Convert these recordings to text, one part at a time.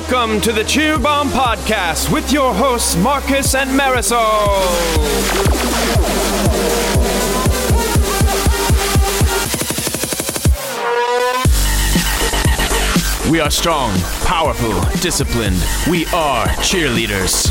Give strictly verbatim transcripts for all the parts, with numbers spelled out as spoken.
Welcome to the Cheer Bomb Podcast with your hosts Marcus and Marisol. We are strong, powerful, disciplined. We are cheerleaders.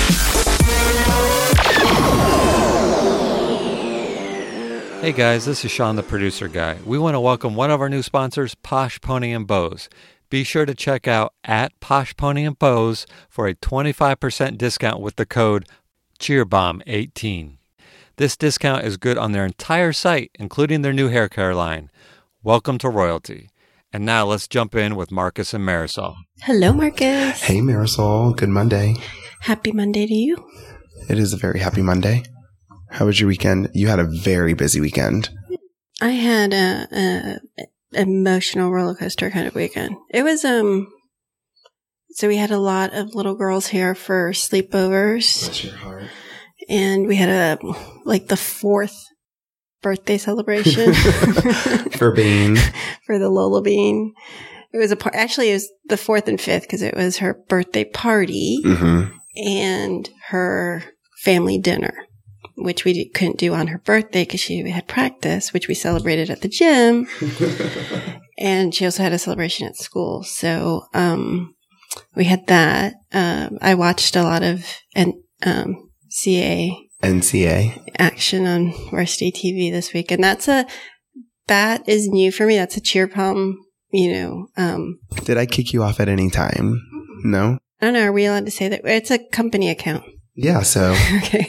Hey guys, this is Sean, the producer guy. We want to welcome one of our new sponsors, Posh Pony and Bows. Be sure to check out at Posh Pony and Bows for a twenty-five percent discount with the code cheer bomb eighteen. This discount is good on their entire site, including their new hair care line. Welcome to royalty. And now let's jump in with Marcus and Marisol. Hello, Marcus. Hey, Marisol. Good Monday. Happy Monday to you. It is a very happy Monday. How was your weekend? You had a very busy weekend. I had a, a emotional roller coaster kind of weekend. It was, um, so we had a lot of little girls here for sleepovers. Bless your heart. And we had a, like the fourth birthday celebration. For Bean. For the Lola Bean. It was a par- actually it was the fourth and fifth because it was her birthday party Mm-hmm. and her family dinner, which we couldn't do on her birthday because she had practice, which we celebrated at the gym. And she also had a celebration at school. So um, we had that. Um, I watched a lot of N- um, C A N C A action on Varsity T V this week. And that's a, that is new for me. That's a cheer pom, you know. Um, Did I kick you off at any time? No? I don't know. Are we allowed to say that? It's a company account. Yeah, so. Okay.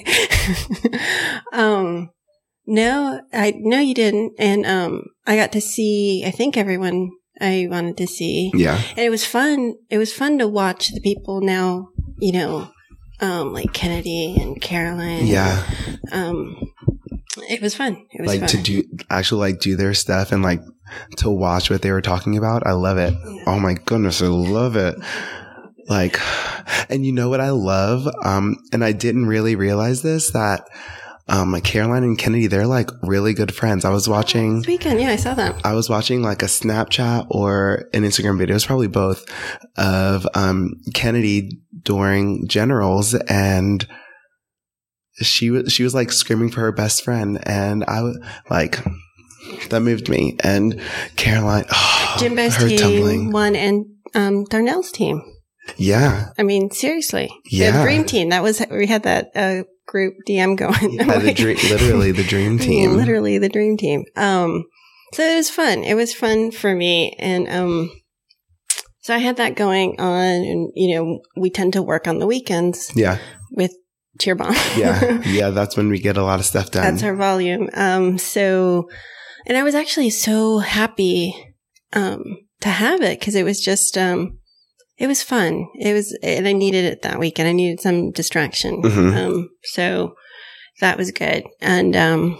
um, no, I, no, you didn't. And, um, I got to see, I think everyone I wanted to see. Yeah. And it was fun. It was fun to watch the people now, you know, um, like Kennedy and Caroline. Yeah. Um, it was fun. It was Like fun. to do, actually like do their stuff and like to watch what they were talking about. I love it. Yeah. Oh my goodness. I love it. Like, and you know what I love? Um, and I didn't really realize this, that, um, like Caroline and Kennedy, they're like really good friends. I was watching, This weekend. Yeah, I saw that. I was watching like a Snapchat or an Instagram video, it's probably both, of, um, Kennedy during generals, and she was, she was like screaming for her best friend. And I was like, that moved me. And Caroline, oh, Jimbo's her team tumbling. won, and um, Darnell's team. Yeah. I mean, seriously. Yeah. The dream team. That was, we had that uh, group D M going. Yeah, the dream, literally the dream team. Literally the dream team. Um, so it was fun. It was fun for me. And um, so I had that going on. And, you know, we tend to work on the weekends Yeah. with Cheer Bomb. Yeah. Yeah. That's when we get a lot of stuff done. That's our volume. Um, so, and I was actually so happy um, to have it because it was just, um, it was fun. It was, and I needed it that weekend. I needed some distraction. Mhm. Um, so that was good. And um,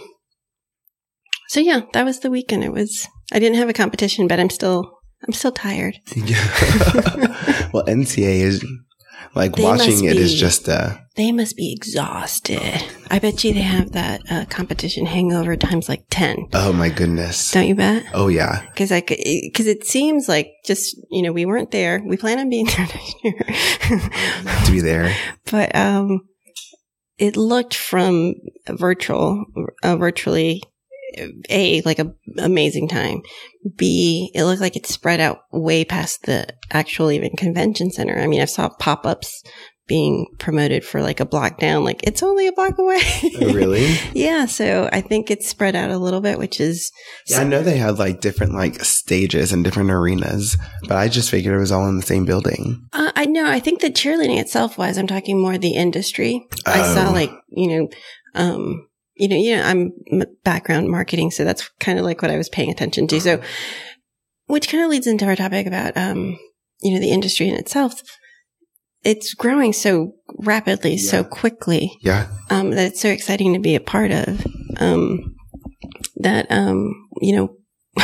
so yeah, that was the weekend. It was. I didn't have a competition, but I'm still, I'm still tired. Yeah. Well, N C A is like They watching must it is be- just uh They must be exhausted. I bet you they have that uh, competition hangover times like ten. oh my goodness. Don't you bet? Oh yeah. Because I because it seems like just, you know, we weren't there. We plan on being there next year. To be there. But um, it looked from virtual, uh, virtually, A, like a amazing time. B, it looked like it spread out way past the actual even convention center. I mean, I saw pop-ups being promoted for like a block down, like it's only a block away. Oh, really? Yeah. So I think it's spread out a little bit, which is, Yeah, I know they had like different like stages and different arenas, but I just figured it was all in the same building. uh, I know, I think the cheerleading itself was, I'm talking more the industry. I Oh. saw like, you know, um, you know, you know, I'm m- background marketing, so that's kind of like what I was paying attention to. So, which kind of leads into our topic about, um, you know, the industry in itself. It's growing so rapidly, so Yeah. quickly, Yeah. um, that it's so exciting to be a part of. Um, that, um, you know,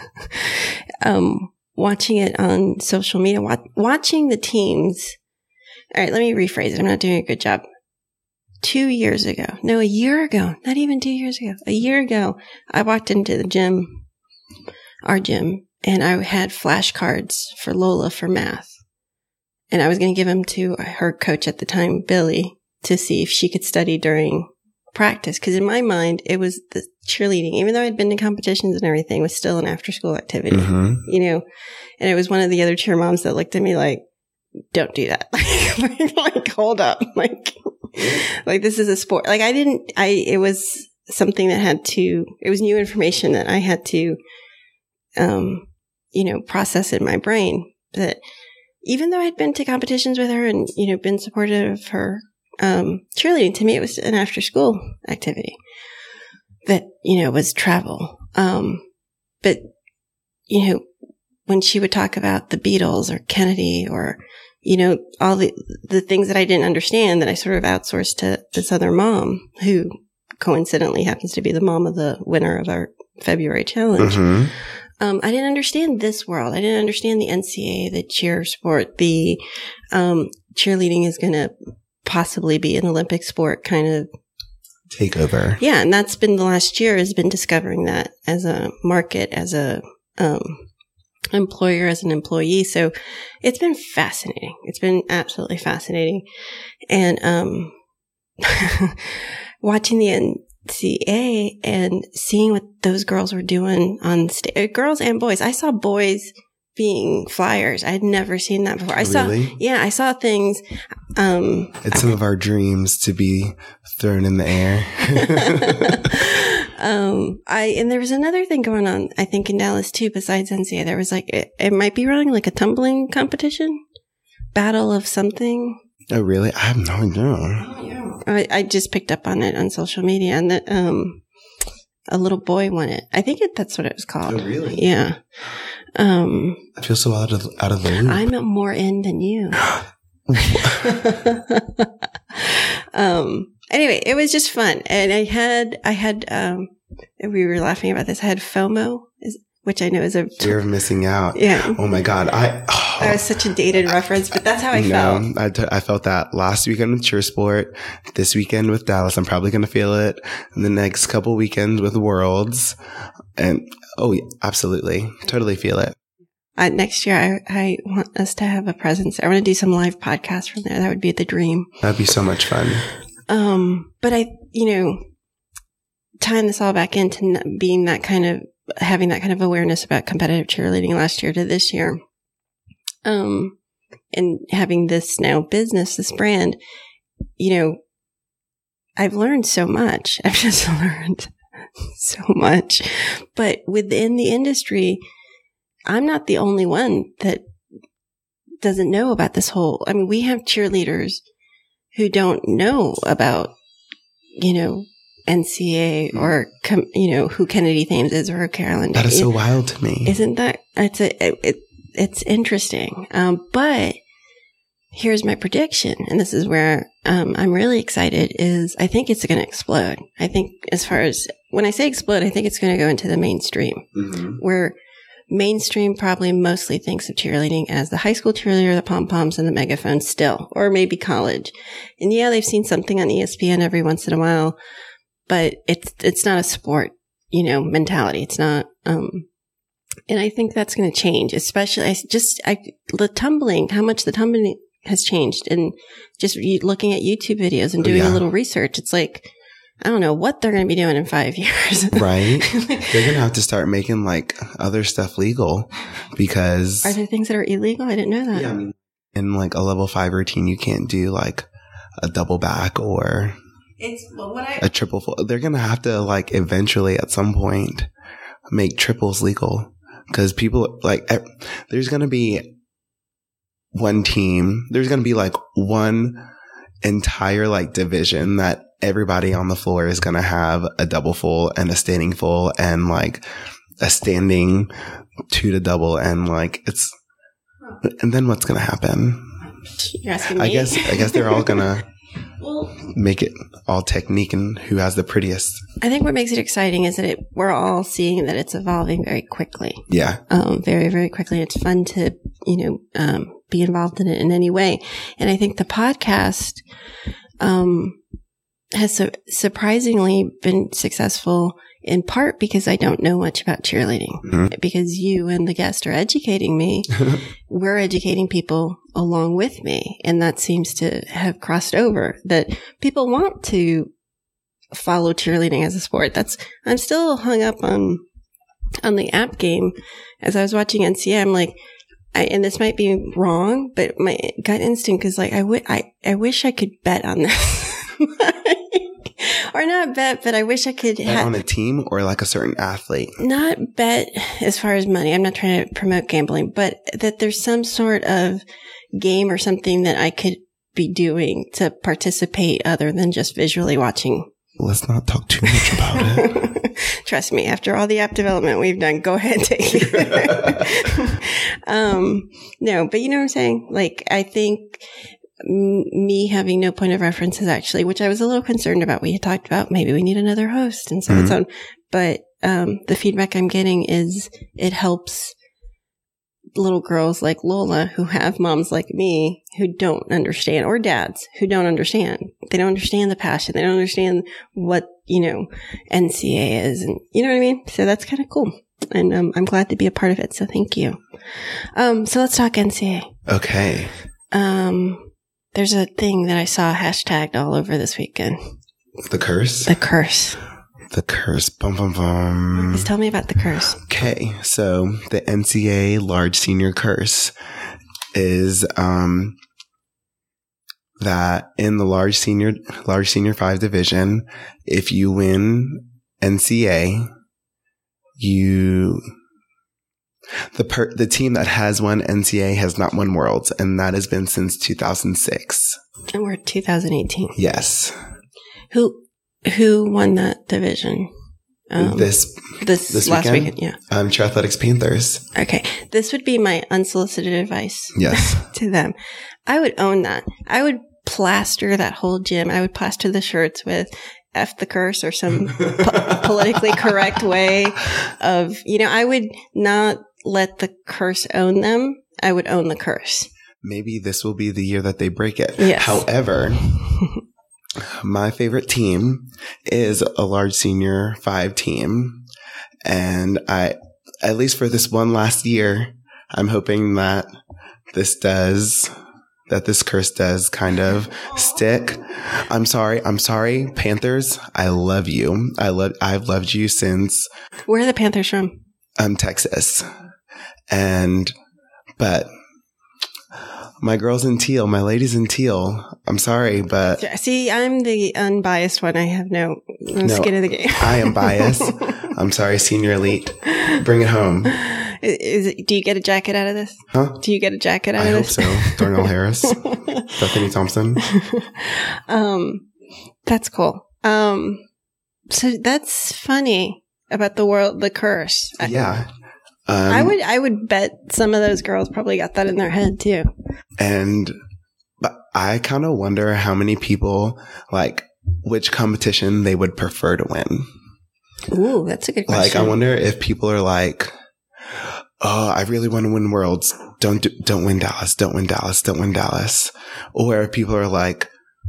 um, watching it on social media, wa- watching the teams. All right, let me rephrase it. I'm not doing a good job. Two years ago, no, a year ago, not even two years ago, a year ago, I walked into the gym, our gym, and I had flashcards for Lola for math. and I was going to give them to her coach at the time, Billy, to see if she could study during practice. Because in my mind, it was the cheerleading, even though I'd been to competitions and everything, was still an after school activity, Mm-hmm. you know. And it was one of the other cheer moms that looked at me like, "Don't do that." like, like, hold up, like, like this is a sport. Like I didn't. I it was something that had to. It was new information that I had to, um, you know, process in my brain. That even though I'd been to competitions with her and you know been supportive of her. Um, cheerleading, to me, it was an after school activity that, you know, was travel. Um, but, you know, when she would talk about the Beatles or Kennedy or, you know, all the, the things that I didn't understand that I sort of outsourced to this other mom who coincidentally happens to be the mom of the winner of our February challenge. Mm-hmm. Um, I didn't understand this world. I didn't understand the N C A A, the cheer sport, the, um, cheerleading is going to possibly be an Olympic sport kind of takeover. Yeah. And that's been the last year has been discovering that as a market, as a, um, employer, as an employee. So it's been fascinating. It's been absolutely fascinating. And, um, watching the N C A A and seeing what those girls were doing on stage, girls and boys. I saw boys being flyers. I had never seen that before. I Really? saw, yeah, I saw things. Um, It's some of our dreams to be thrown in the air. um, I, and there was another thing going on, I think in Dallas too, besides N C A A. There was like, it, it might be wrong, like a tumbling competition, battle of something. Oh, really? I have no idea. I, I just picked up on it on social media and that, um, a little boy won it. I think it, that's what it was called. Oh, really? Yeah. Um, I feel so out of out of the loop. I'm more in than you. um, anyway, it was just fun. And I had, I had, um, we were laughing about this. I had FOMO, is, which I know is a fear of missing out. Yeah. Oh my God. I, oh, that was such a dated reference, but that's how I no, felt. I, t- I felt that last weekend with cheer sport, this weekend with Dallas. I'm probably going to feel it in the next couple weekends with Worlds. And oh, yeah, absolutely. Totally feel it. Uh, next year, I, I want us to have a presence. I want to do some live podcasts from there. That would be the dream. That'd be so much fun. Um, but I, you know, tying this all back into being that kind of, having that kind of awareness about competitive cheerleading last year to this year, um, and having this now business, this brand, you know, I've learned so much. I've just learned so much, but within the industry, I'm not the only one that doesn't know about this whole, I mean, we have cheerleaders who don't know about, you know, N C A A or, com, you know, who Kennedy Thames is or who Carolyn. That is so wild to me. Isn't that, it's a, it, it, it's interesting. Um, but here's my prediction. And this is where, um, I'm really excited is I think it's going to explode. I think as far as when I say explode, I think it's going to go into the mainstream Mm-hmm. where mainstream probably mostly thinks of cheerleading as the high school cheerleader, the pom-poms and the megaphone still, or maybe college. And yeah, they've seen something on E S P N every once in a while, but it's, it's not a sport, you know, mentality. It's not, um, and I think that's going to change, especially I just, I, the tumbling, how much the tumbling has changed and just looking at YouTube videos and doing yeah. a little research. It's like, I don't know what they're going to be doing in five years. Right. They're going to have to start making like other stuff legal because. Are there things that are illegal? I didn't know that. Yeah. I mean, in like a level five routine, you can't do like a double back or It's well, what I, a triple full. They're going to have to like eventually at some point make triples legal because people like, there's going to be one team. There's going to be like one entire like division that everybody on the floor is going to have a double full and a standing full and like a standing two to double. And like, it's, and then what's going to happen? You're asking me? I guess, I guess they're all going to well, make it all technique and who has the prettiest. I think what makes it exciting is that it, we're all seeing that it's evolving very quickly. Yeah. Um, very, very quickly. It's fun to, you know, um, be involved in it in any way. And I think the podcast, um, has su- surprisingly been successful in part because I don't know much about cheerleading. Mm-hmm. Because you and the guest are educating me. We're educating people along with me. And that seems to have crossed over, that people want to follow cheerleading as a sport. That's, I'm still hung up on, on the app game. As I was watching N C A A, I'm like, I, and this might be wrong, but my gut instinct is like, I, w- I, I wish I could bet on this. Or not bet, but I wish I could bet ha- on a team or like a certain athlete. Not bet as far as money. I'm not trying to promote gambling, but that there's some sort of game or something that I could be doing to participate other than just visually watching. Let's not talk too much about it. Trust me, after all the app development we've done, go ahead and take it. um, no, but you know what I'm saying? Like, I think m- me having no point of reference is actually, which I was a little concerned about. We had talked about maybe we need another host and so mm-hmm. it's on. But um, the feedback I'm getting is it helps little girls like Lola who have moms like me who don't understand, or dads who don't understand. They don't understand the passion. They don't understand what, you know, N C A A is. And you know what I mean? So that's kind of cool. And um, I'm glad to be a part of it. So thank you. Um, so let's talk N C A A. Okay. Um, there's a thing that I saw hashtagged all over this weekend. The curse? The curse. The curse. Bum, bum, bum. Just tell me about the curse. Okay. So the N C A A large senior curse is um, that in the large senior, large senior five division, if you win N C A A, you, the per, the team that has won N C A A has not won Worlds, and that has been since two thousand six. And we're two thousand eighteen. Yes. Who, Who won that division? Um, this this, this last weekend? weekend, yeah. Um, Triathletics Panthers. Okay. This would be my unsolicited advice. Yes. To them. I would own that. I would plaster that whole gym. I would plaster the shirts with F the curse or some po- politically correct way of, you know, I would not let the curse own them. I would own the curse. Maybe this will be the year that they break it. Yes. However, my favorite team is a large senior five team. And I, at least for this one last year, I'm hoping that this does, that this curse does kind of stick. I'm sorry. I'm sorry. Panthers, I love you. I love, I've loved you since. Where are the Panthers from? Um, Texas. And, but my girls in teal, my ladies in teal. I'm sorry, but see, I'm the unbiased one. I have no, no, no skin in the game. I am biased. I'm sorry, senior elite. Bring it home. Is it, do you get a jacket out of this? Huh? Do you get a jacket out I of hope this? so. Darnell Harris, Bethany Thompson. Um, that's cool. Um, so that's funny about the world, the curse. Yeah. Um, I would, I would bet some of those girls probably got that in their head too. And, but I kind of wonder how many people, like, which competition they would prefer to win. Ooh, that's a good question. Like, I wonder if people are like, oh, I really want to win Worlds. Don't, do, don't win Dallas. Don't win Dallas. Don't win Dallas. Or if people are like,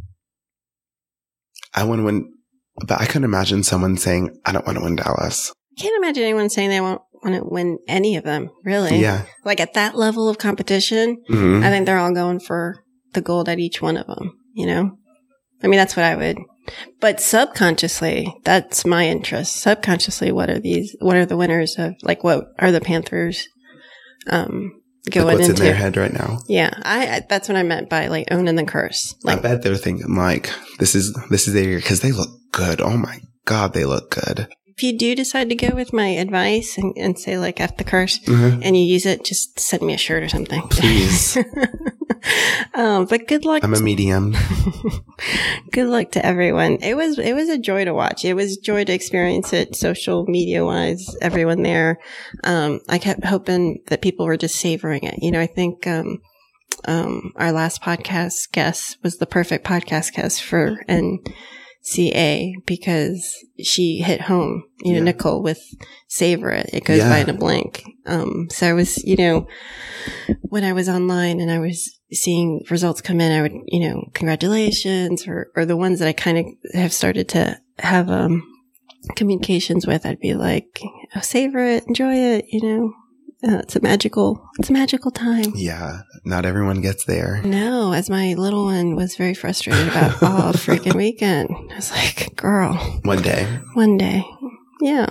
I want to win, but I couldn't imagine someone saying, I don't want to win Dallas. I can't imagine anyone saying they won't want to win any of them, really. Yeah. Like at that level of competition, mm-hmm. I think they're all going for the gold at each one of them, you know? I mean, that's what I would. But subconsciously, that's my interest. Subconsciously, what are these, what are the winners of, like, what are the Panthers um, going like what's into? in their head right now. Yeah. I, I that's what I meant by, like, owning the curse. Like, I bet they're thinking, like, this is, this is their year, because they look good. Oh my God, they look good. If you do decide to go with my advice and, and say, like, F the curse, mm-hmm. and you use it, just send me a shirt or something. Please. um, but good luck. I'm a medium. Good luck to everyone. It was, it was a joy to watch. It was a joy to experience it social media wise, everyone there. Um, I kept hoping that people were just savoring it. You know, I think, um, um, our last podcast guest was the perfect podcast guest for N C A because she hit home, you know, yeah. Nicole with savor it. It goes yeah. by in a blink. Um, so I was, you know, when I was online and I was seeing results come in, I would, you know, congratulations or, or the ones that I kind of have started to have, um, communications with, I'd be like, oh, savor it, enjoy it, you know. Uh, it's a magical, it's a magical time. Yeah, not everyone gets there. No, as my little one was very frustrated about all freaking weekend. I was like, girl. One day. One day. Yeah.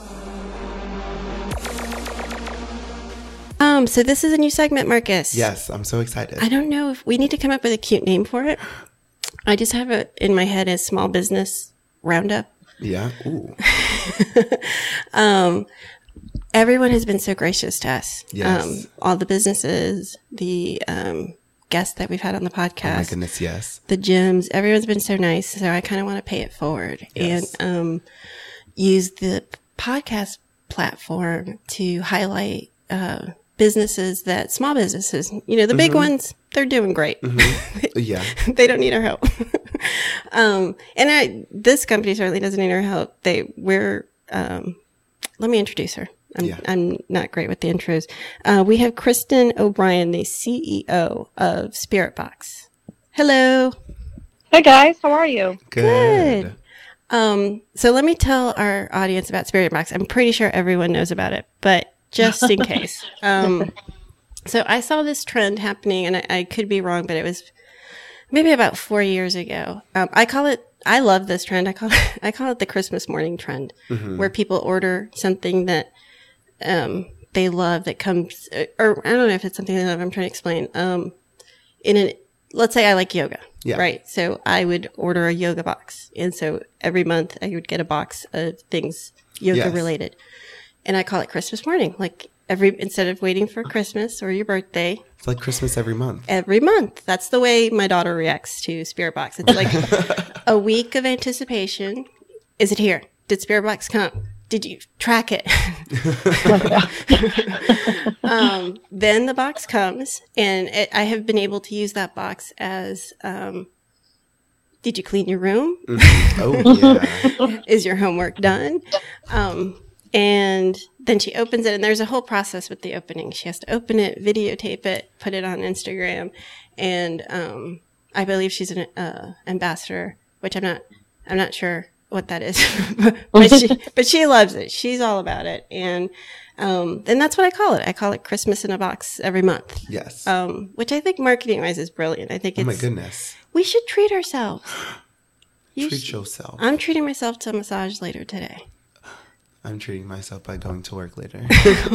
Um, so this is a new segment, Marcus. Yes, I'm so excited. I don't know if we need to come up with a cute name for it. I just have it in my head as Small Business Roundup. Yeah. Ooh. um, everyone has been so gracious to us. Yes. Um, all the businesses, the um, guests that we've had on the podcast. Oh my goodness, yes. The gyms, everyone's been so nice. So I kind of want to pay it forward Yes. and um, use the podcast platform to highlight uh, businesses that small businesses, you know, the big Mm-hmm. ones, they're doing great. Mm-hmm. Yeah. They don't need our help. um, and I, this company certainly doesn't need our help. They, we're, um, let me introduce her. I'm, Yeah. I'm not great with the intros. Uh, we have Kristen O'Brien, the C E O of Spirit Box. Hello. Hey guys, how are you? Good. Good. Um, so let me tell our audience about Spirit Box. I'm pretty sure everyone knows about it, but just in case. Um, so I saw this trend happening, and I, I could be wrong, but it was maybe about four years ago. Um, I call it, I love this trend. I call it, I call it the Christmas morning trend, Mm-hmm. where people order something that um, they love that comes, or I don't know if it's something they love. I'm trying to explain. Um, in an, let's say I like yoga. Yeah. Right. So I would order a yoga box. And so every month I would get a box of things yoga Yes. related. And I call it Christmas morning. Like every, instead of waiting for Christmas or your birthday, It's like Christmas every month. every month. That's the way my daughter reacts to Spirit Box. It's like a week of anticipation. Is it here? Did Spirit Box come? Did you track it? um, then the box comes, and it, I have been able to use that box as, um, did you clean your room? Mm-hmm. Oh, yeah. Is your homework done? Um, and then she opens it, and there's a whole process with the opening. She has to open it, videotape it, put it on Instagram, and um, I believe she's an uh, ambassador, which I'm not. I'm not sure what that is, but she but she loves it. She's all about it, and um, and that's what I call it. I call it Christmas in a box every month. Yes. Um, which I think marketing wise is brilliant. I think oh it's my goodness. we should treat ourselves. You Treat sh- yourself. I'm treating myself to a massage later today. I'm treating myself by going to work later.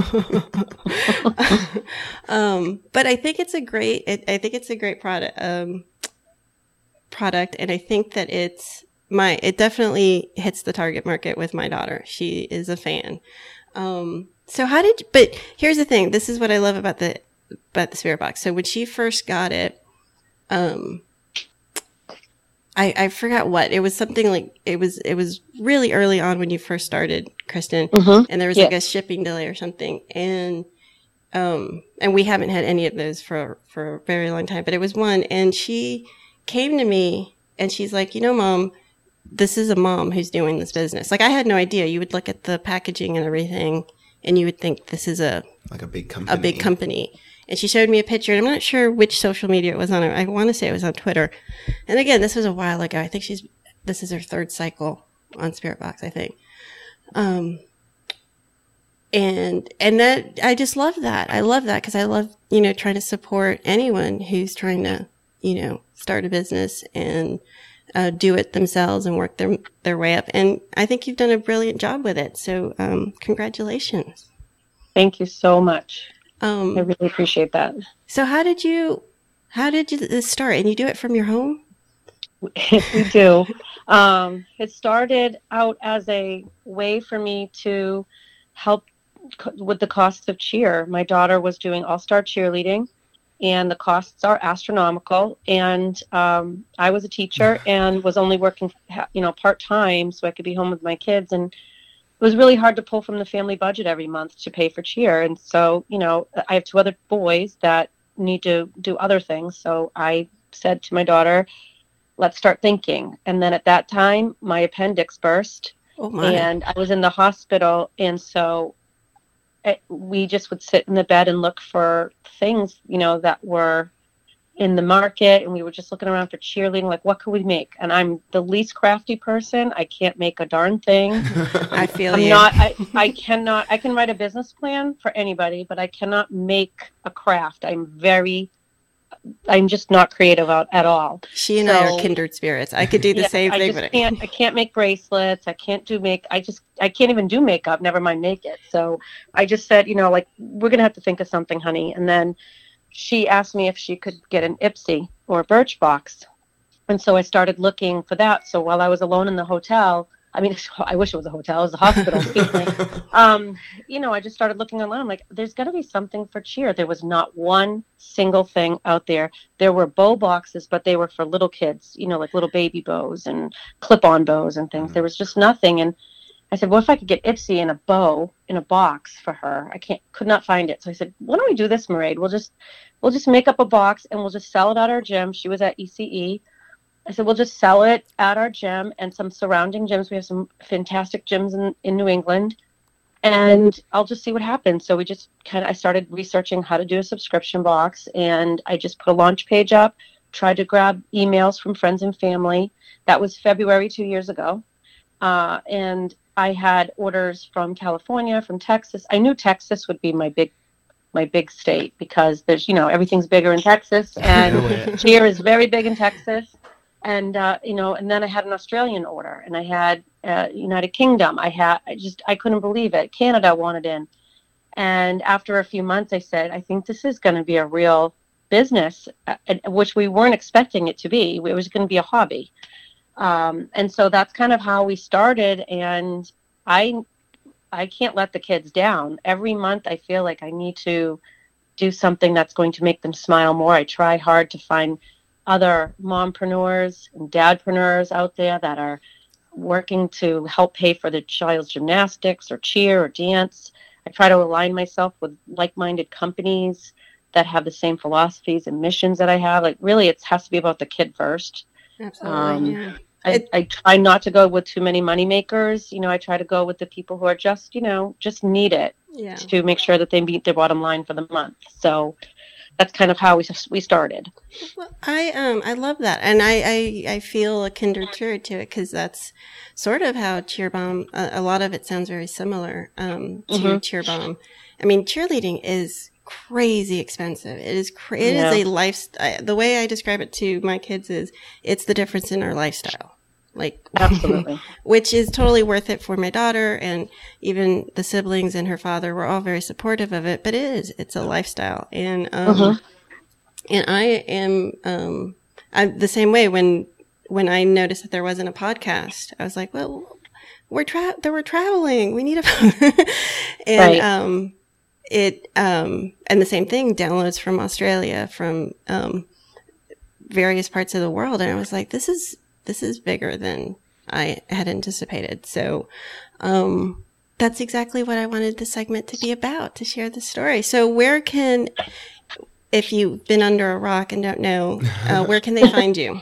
um, but I think it's a great. It, I think it's a great product. Um, product, and I think that it's my. It definitely hits the target market with my daughter. She is a fan. Um, so how did? But here's the thing. This is what I love about the about the Spirit Box. So when she first got it, um. I, I forgot what it was. Something like it was. It was really early on when you first started, Kristen, Mhm. and there was Yeah. like a shipping delay or something. And um, and we haven't had any of those for for a very long time. But it was one, and she came to me and she's like, you know, Mom, this is a mom who's doing this business. Like I had no idea. You would look at the packaging and everything, and you would think this is a Like a big company. a big company. And she showed me a picture, and I'm not sure which social media it was on. I want to say it was on Twitter. And again, this was a while ago. I think she's, this is her third cycle on Spirit Box, I think. Um, and, and that, I just love that. I love that because I love, you know, trying to support anyone who's trying to, you know, start a business and uh, do it themselves and work their, their way up. And I think you've done a brilliant job with it. So, um, congratulations. Thank you so much. Um, I really appreciate that. So how did you, how did you this start? And you do it from your home? We do. Um, it started out as a way for me to help co- with the costs of cheer. My daughter was doing all-star cheerleading, and the costs are astronomical. And um, I was a teacher and was only working, you know, part-time so I could be home with my kids. And it was really hard to pull from the family budget every month to pay for cheer. And so, you know, I have two other boys that need to do other things. So I said to my daughter, let's start thinking. And then at that time, my appendix burst Oh my. and I was in the hospital. And so it, we just would sit in the bed and look for things, you know, that were in the market, and we were just looking around for cheerleading, like, what could we make? And I'm the least crafty person. I can't make a darn thing. I feel I'm you. not, I, I cannot, I can write a business plan for anybody, but I cannot make a craft. I'm very, I'm just not creative out at all. She and So- I are kindred spirits. I could do the Yeah, same I thing, just but I can't, I can't make bracelets. I can't do make, I just, I can't even do makeup, never mind make it. So I just said, you know, like, we're going to have to think of something, honey. And then she asked me if she could get an Ipsy or a Birchbox. And so I started looking for that. So while I was alone in the hotel, I mean, I wish it was a hotel, it was a hospital, excuse me. Um, you know, I just started looking online. I'm like, there's got to be something for cheer. There was not one single thing out there. There were bow boxes, but they were for little kids, you know, like little baby bows and clip-on bows and things. There was just nothing. And I said, well, if I could get Ipsy and a bow in a box for her, I can't, could not find it. So I said, why don't we do this, Mairead? We'll just, we'll just make up a box and we'll just sell it at our gym. She was at E C E. I said, we'll just sell it at our gym and some surrounding gyms. We have some fantastic gyms in, in New England, and I'll just see what happens. So we just kind of, I started researching how to do a subscription box, and I just put a launch page up, tried to grab emails from friends and family. That was February two years ago. Uh, and I had orders from California, from Texas. I knew Texas would be my big my big state because there's, you know, everything's bigger in Texas, and cheer is very big in Texas. And, uh, you know, and then I had an Australian order, and I had uh, United Kingdom. I had, I just, I couldn't believe it. Canada wanted in. And after a few months, I said, I think this is going to be a real business, uh, which we weren't expecting it to be. It was going to be a hobby. Um, and so that's kind of how we started. And I, I can't let the kids down. Every month I feel like I need to do something that's going to make them smile more. I try hard to find other mompreneurs and dadpreneurs out there that are working to help pay for their child's gymnastics or cheer or dance. I try to align myself with like-minded companies that have the same philosophies and missions that I have. Like, really, it has to be about the kid first. absolutely. Um, yeah. I, It- I try not to go with too many money makers. You know, I try to go with the people who are just, you know, just need it Yeah. to make sure that they meet their bottom line for the month. So that's kind of how we we started. Well, I um I love that, and I I, I feel a kindred spirit to it because that's sort of how Cheer Bomb. Uh, a lot of it sounds very similar um to Mhm. Cheer Bomb. I mean, cheerleading is crazy expensive. It is cra- it Yeah. is a lifestyle. The way I describe it to my kids is it's the difference in our lifestyle. Like, Absolutely. which is totally worth it for my daughter, and even the siblings and her father were all very supportive of it. But it is, it's a lifestyle, and um, Mhm. and I am um, I'm the same way. When when I noticed that there wasn't a podcast, I was like, well, we're tra- that we're traveling. We need a and Right. um, it um, and the same thing. Downloads from Australia, from um, various parts of the world, and I was like, this is. This is bigger than I had anticipated. So, um, that's exactly what I wanted the segment to be about, to share the story. So where can, if you've been under a rock and don't know, uh, where can they find you?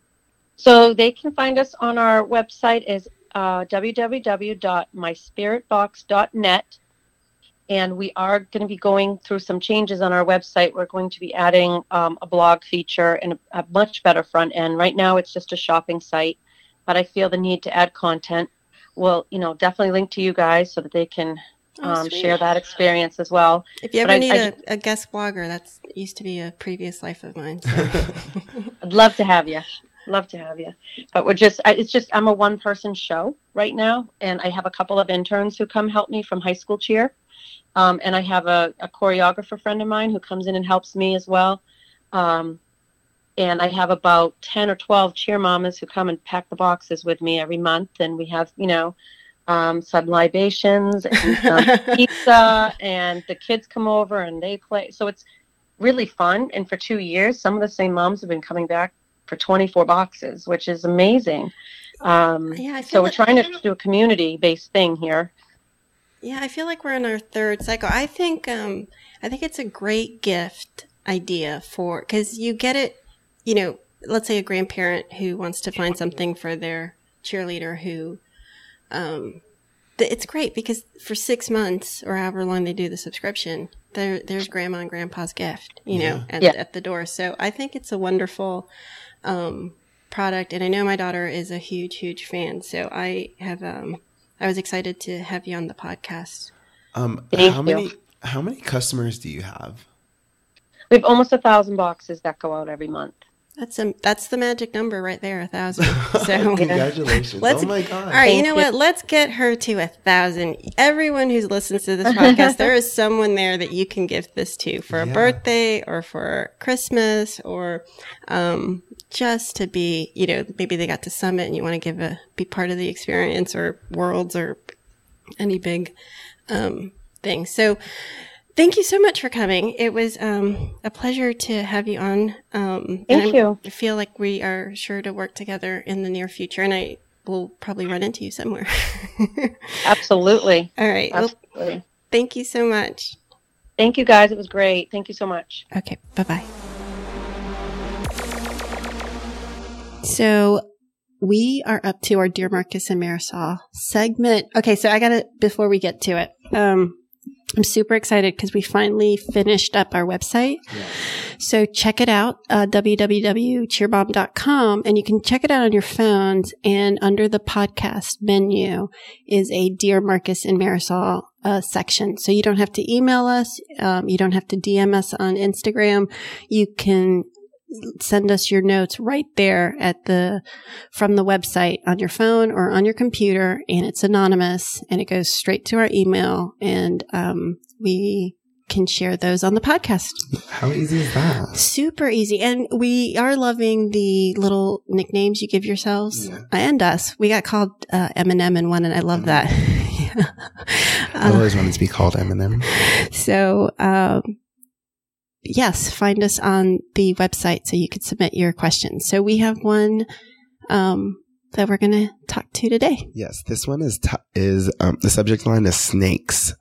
So they can find us on our website is uh, w w w dot my spirit box dot net. And we are going to be going through some changes on our website. We're going to be adding um, a blog feature and a, a much better front end. Right now, it's just a shopping site, but I feel the need to add content. We'll, you know, definitely link to you guys so that they can Oh, um, sweet. share that experience as well. If you But ever I- need I a, a guest blogger, that's used to be a previous life of mine. So. I'd love to have you. Love to have you. But we're just, I, it's just, I'm a one person show right now. And I have a couple of interns who come help me from high school cheer. Um, and I have a, a choreographer friend of mine who comes in and helps me as well. Um, and I have about ten or twelve cheer mamas who come and pack the boxes with me every month. And we have, you know, um, some libations and some pizza, and the kids come over and they play. So it's really fun. And for two years, some of the same moms have been coming back for twenty-four boxes, which is amazing. Um, Yeah, I feel so we're that- trying to do a community-based thing here. Yeah, I feel like we're in our third cycle. I think um, I think it's a great gift idea for, because you get it, you know, let's say a grandparent who wants to find something for their cheerleader who um, the, it's great because for six months or however long they do the subscription, there there's grandma and grandpa's gift, you know, Yeah. at, Yeah. at the door. So I think it's a wonderful um, product. And I know my daughter is a huge, huge fan. So I have, um, I was excited to have you on the podcast. Um, Thank how you. many how many customers do you have? We have almost a thousand boxes that go out every month. That's a, that's the magic number right there, a thousand. So Congratulations! Let's- Oh my god! All right, you Thank know you. what? Let's get her to a thousand. Everyone who listens to this podcast, there is someone there that you can give this to for a Yeah. birthday or for Christmas or um, just to be, you know, maybe they got to Summit and you want to give a be part of the experience or Worlds or any big um, thing. So. Thank you so much for coming. It was um, a pleasure to have you on. Um, and Thank I'm- you. I feel like we are sure to work together in the near future, and I will probably run into you somewhere. Absolutely. All right. Well, Absolutely. thank you so much. Thank you, guys. It was great. Thank you so much. Okay. Bye bye. So we are up to our Dear Marcus and Marisol segment. Okay. So I got to, before we get to it, um, I'm super excited because we finally finished up our website. So check it out, uh, w w w dot cheer bomb dot com, and you can check it out on your phones. And under the podcast menu is a Dear Marcus and Marisol uh, section. So you don't have to email us. Um, you don't have to D M us on Instagram. You can send us your notes right there at the, from the website on your phone or on your computer, and it's anonymous and it goes straight to our email, and um, we can share those on the podcast. How easy is that? Super easy. And we are loving the little nicknames you give yourselves Yeah. and us. We got called uh, Eminem in one, and I love that. I always wanted to be called Eminem. So, um, yes, find us on the website so you can submit your questions. So we have one um, that we're going to talk to today. Yes, this one is t- is um, the subject line is snakes.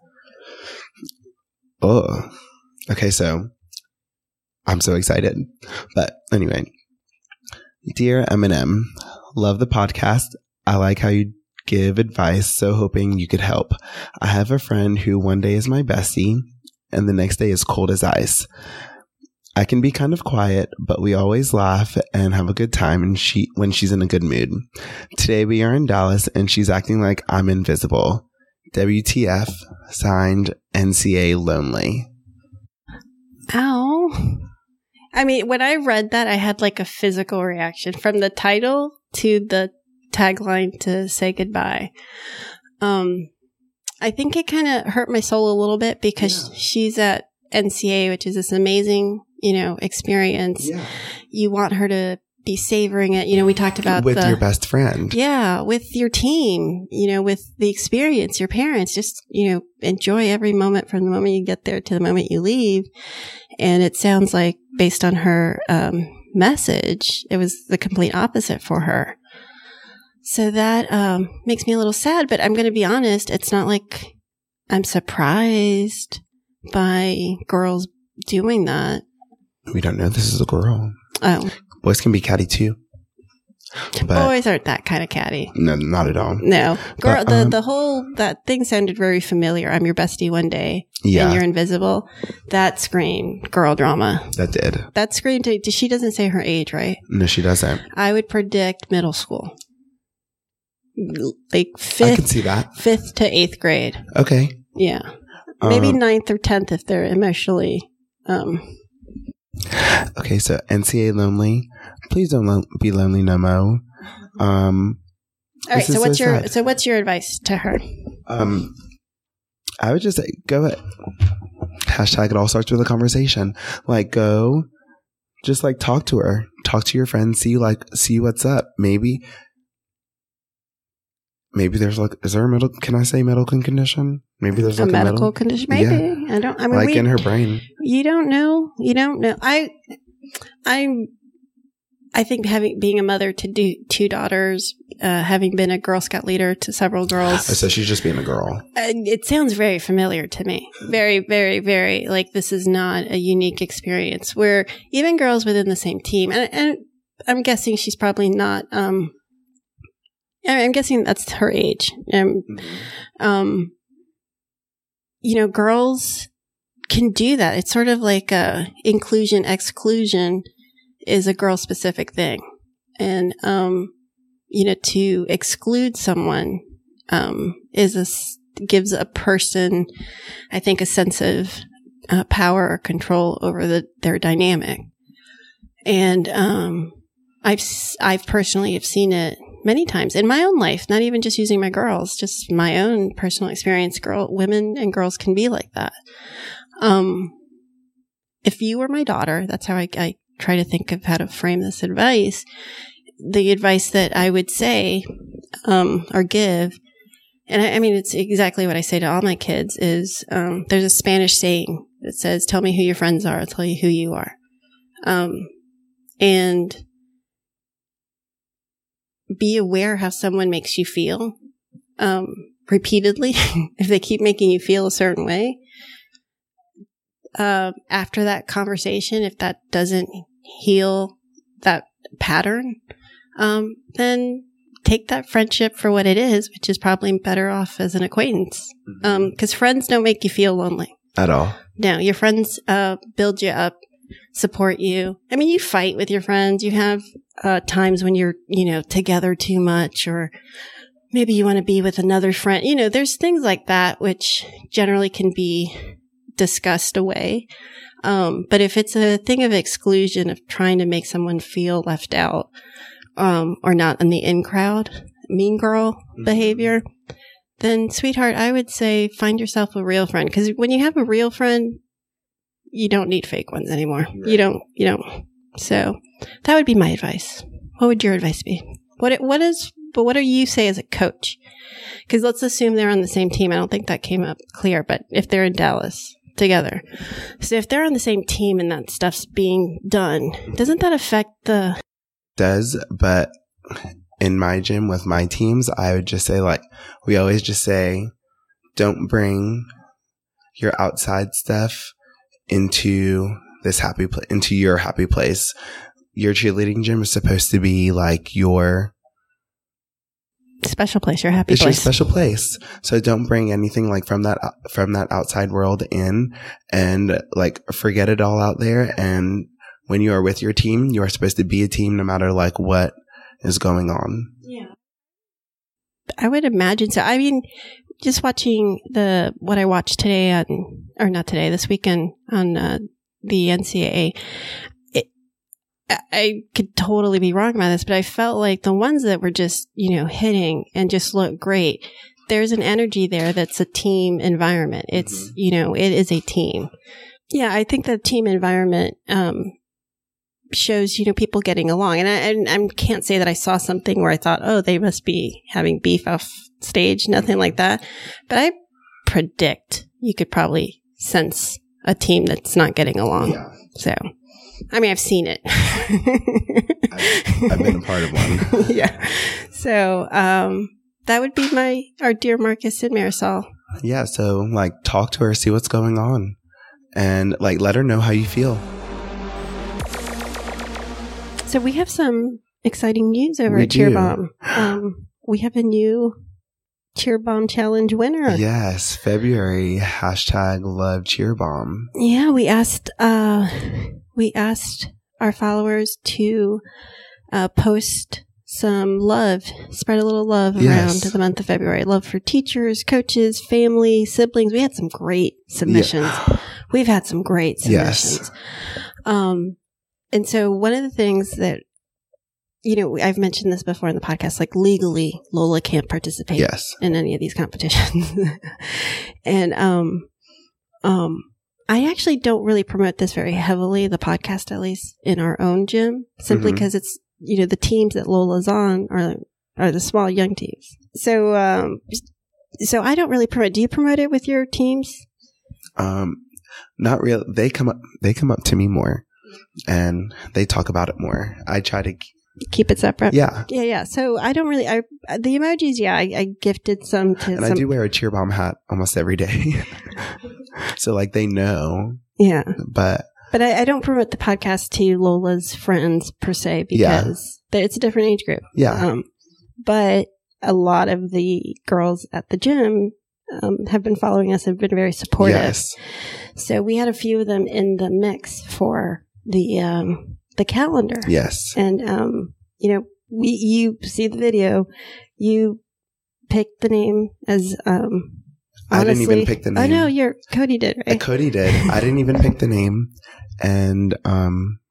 Oh, okay. So I'm so excited, but anyway, dear Eminem, love the podcast. I like how you give advice. So hoping you could help. I have a friend who one day is my bestie, and the next day is cold as ice. I can be kind of quiet, but we always laugh and have a good time and she when she's in a good mood. Today we are in Dallas and she's acting like I'm invisible. W T F, signed N C A Lonely. Ow. I mean, when I read that, I had like a physical reaction from the title to the tagline to say goodbye. Um, I think it kind of hurt my soul a little bit because Yeah. she's at N C A, which is this amazing, you know, experience. Yeah. You want her to be savoring it. You know, we talked about With the, your best friend. yeah, with your team, you know, with the experience, your parents, just, you know, enjoy every moment from the moment you get there to the moment you leave. And it sounds like based on her um, message, it was the complete opposite for her. So that um, makes me a little sad, but I'm going to be honest. It's not like I'm surprised by girls doing that. We don't know this is a girl. Oh, Boys can be catty too. But boys aren't that kind of catty. no, not at all. No, girl. But, the um, the whole that thing sounded very familiar. I'm your bestie one day, Yeah. and you're invisible. That screamed girl drama. That did. That screamed. To, she doesn't say her age, right? No, she doesn't. I would predict middle school, like I fifth, can see that. fifth to eighth grade. Okay. Yeah, maybe Um, ninth or tenth if they're emotionally. Um, Okay, so N C A Lonely. Please don't lo- be lonely no more. Um, all right. This is So what's so your sad. so what's your advice to her? um, I would just say go ahead. Hashtag it all starts with a conversation. Like go, just like talk to her, talk to your friends, see like see what's up. Maybe, maybe there's like is there a medical? Can I say medical condition? Maybe there's A like a, medical medical condition, maybe. I don't. I mean, like we, in her brain. You don't know. You don't know. I, I'm, I think having, being a mother to do two daughters, uh, having been a Girl Scout leader to several girls, So she's just being a girl. uh, it sounds very familiar to me. Very, very, very like this is not a unique experience where even girls within the same team, and, and I'm guessing she's probably not, um, I- I'm guessing that's her age. Um, Mm-hmm. um, you know, girls can do that. It's sort of like a inclusion, exclusion is a girl specific thing. And, um, you know, to exclude someone, um, is a, gives a person, I think, a sense of uh, power or control over the, their dynamic. And, um, I've, I've personally have seen it many times in my own life, not even just using my girls, just my own personal experience. Girl, women and girls can be like that. Um, if you were my daughter, that's how I, I try to think of how to frame this advice. The advice that I would say, um, or give, and I, I mean, it's exactly what I say to all my kids is, um, there's a Spanish saying that says, tell me who your friends are. I'll tell you who you are. Um, and be aware how someone makes you feel, um, repeatedly. If they keep making you feel a certain way, uh, after that conversation, if that doesn't heal that pattern, um, then take that friendship for what it is, which is probably better off as an acquaintance. Um, cause friends don't make you feel lonely. At all. No, your friends, uh, build you up, support you. I mean, you fight with your friends. You have, uh, times when you're, you know, together too much, or maybe you want to be with another friend. You know, there's things like that, which generally can be discussed away. Um, but if it's a thing of exclusion, of trying to make someone feel left out, um, or not in the in crowd, mean girl mm-hmm. behavior, then sweetheart, I would say find yourself a real friend. Cause when you have a real friend, you don't need fake ones anymore. Right. You don't, you don't. So that would be my advice. What would your advice be? What, what is, but what do you say as a coach? Cause let's assume they're on the same team. I don't think that came up clear, but if they're in Dallas together. So if they're on the same team and that stuff's being done, doesn't that affect the... Does, but in my gym with my teams, I would just say, like, we always just say, don't bring your outside stuff into this happy place, into your happy place. Your cheerleading gym is supposed to be like your special place, your happy it's place. It's your special place. So don't bring anything like from that, from that outside world in, and like forget it all out there. And when you are with your team, you are supposed to be a team no matter like what is going on. Yeah. I would imagine so. I mean, just watching the, what I watched today on, or not today, this weekend on uh, the N C double A, it, I could totally be wrong about this, but I felt like the ones that were just, you know, hitting and just looked great, there's an energy there that's a team environment. It's, mm-hmm. you know, it is a team. Yeah, I think the team environment, um, shows, you know, people getting along. And I, and I can't say that I saw something where I thought, oh, they must be having beef off stage, nothing like that. But I predict you could probably sense a team that's not getting along. Yeah. So, I mean, I've seen it. I've, I've been a part of one. Yeah. So, um, that would be my, our dear Marcus and Marisol. Yeah. So, like, talk to her, see what's going on, and, like, let her know how you feel. So we have some exciting news over we at Cheer Bomb. Um, we have a new Cheer Bomb Challenge winner. Yes, February, hashtag love Cheer Bomb. Yeah, we asked, uh, we asked our followers to, uh, post some love, spread a little love yes. around the month of February. Love for teachers, coaches, family, siblings. We had some great submissions. Yeah. We've had some great submissions. Yes. Um, And so one of the things that, you know, I've mentioned this before in the podcast, like legally, Lola can't participate yes. in any of these competitions. And, um, um, I actually don't really promote this very heavily, the podcast, at least in our own gym, simply because mm-hmm. it's, you know, the teams that Lola's on are, are the small young teams. So, um, so I don't really promote. Do you promote it with your teams? Um, not really. They come up, they come up to me more. And they talk about it more. I try to keep it separate. Yeah, yeah, yeah. So I don't really. I the emojis. Yeah, I, I gifted some to. And some. I do wear a Cheer Bomb hat almost every day, so like they know. Yeah, but but I, I don't promote the podcast to Lola's friends per se because yeah. it's a different age group. Yeah, um, but a lot of the girls at the gym um, have been following us, have been very supportive. Yes. So we had a few of them in the mix for the um, the calendar. Yes. And, um, you know, we you see the video, you picked the name as... Um, Honestly, I didn't even pick the name. I know, you're, Cody did, right? Uh, Cody did. I didn't even pick the name. And, um,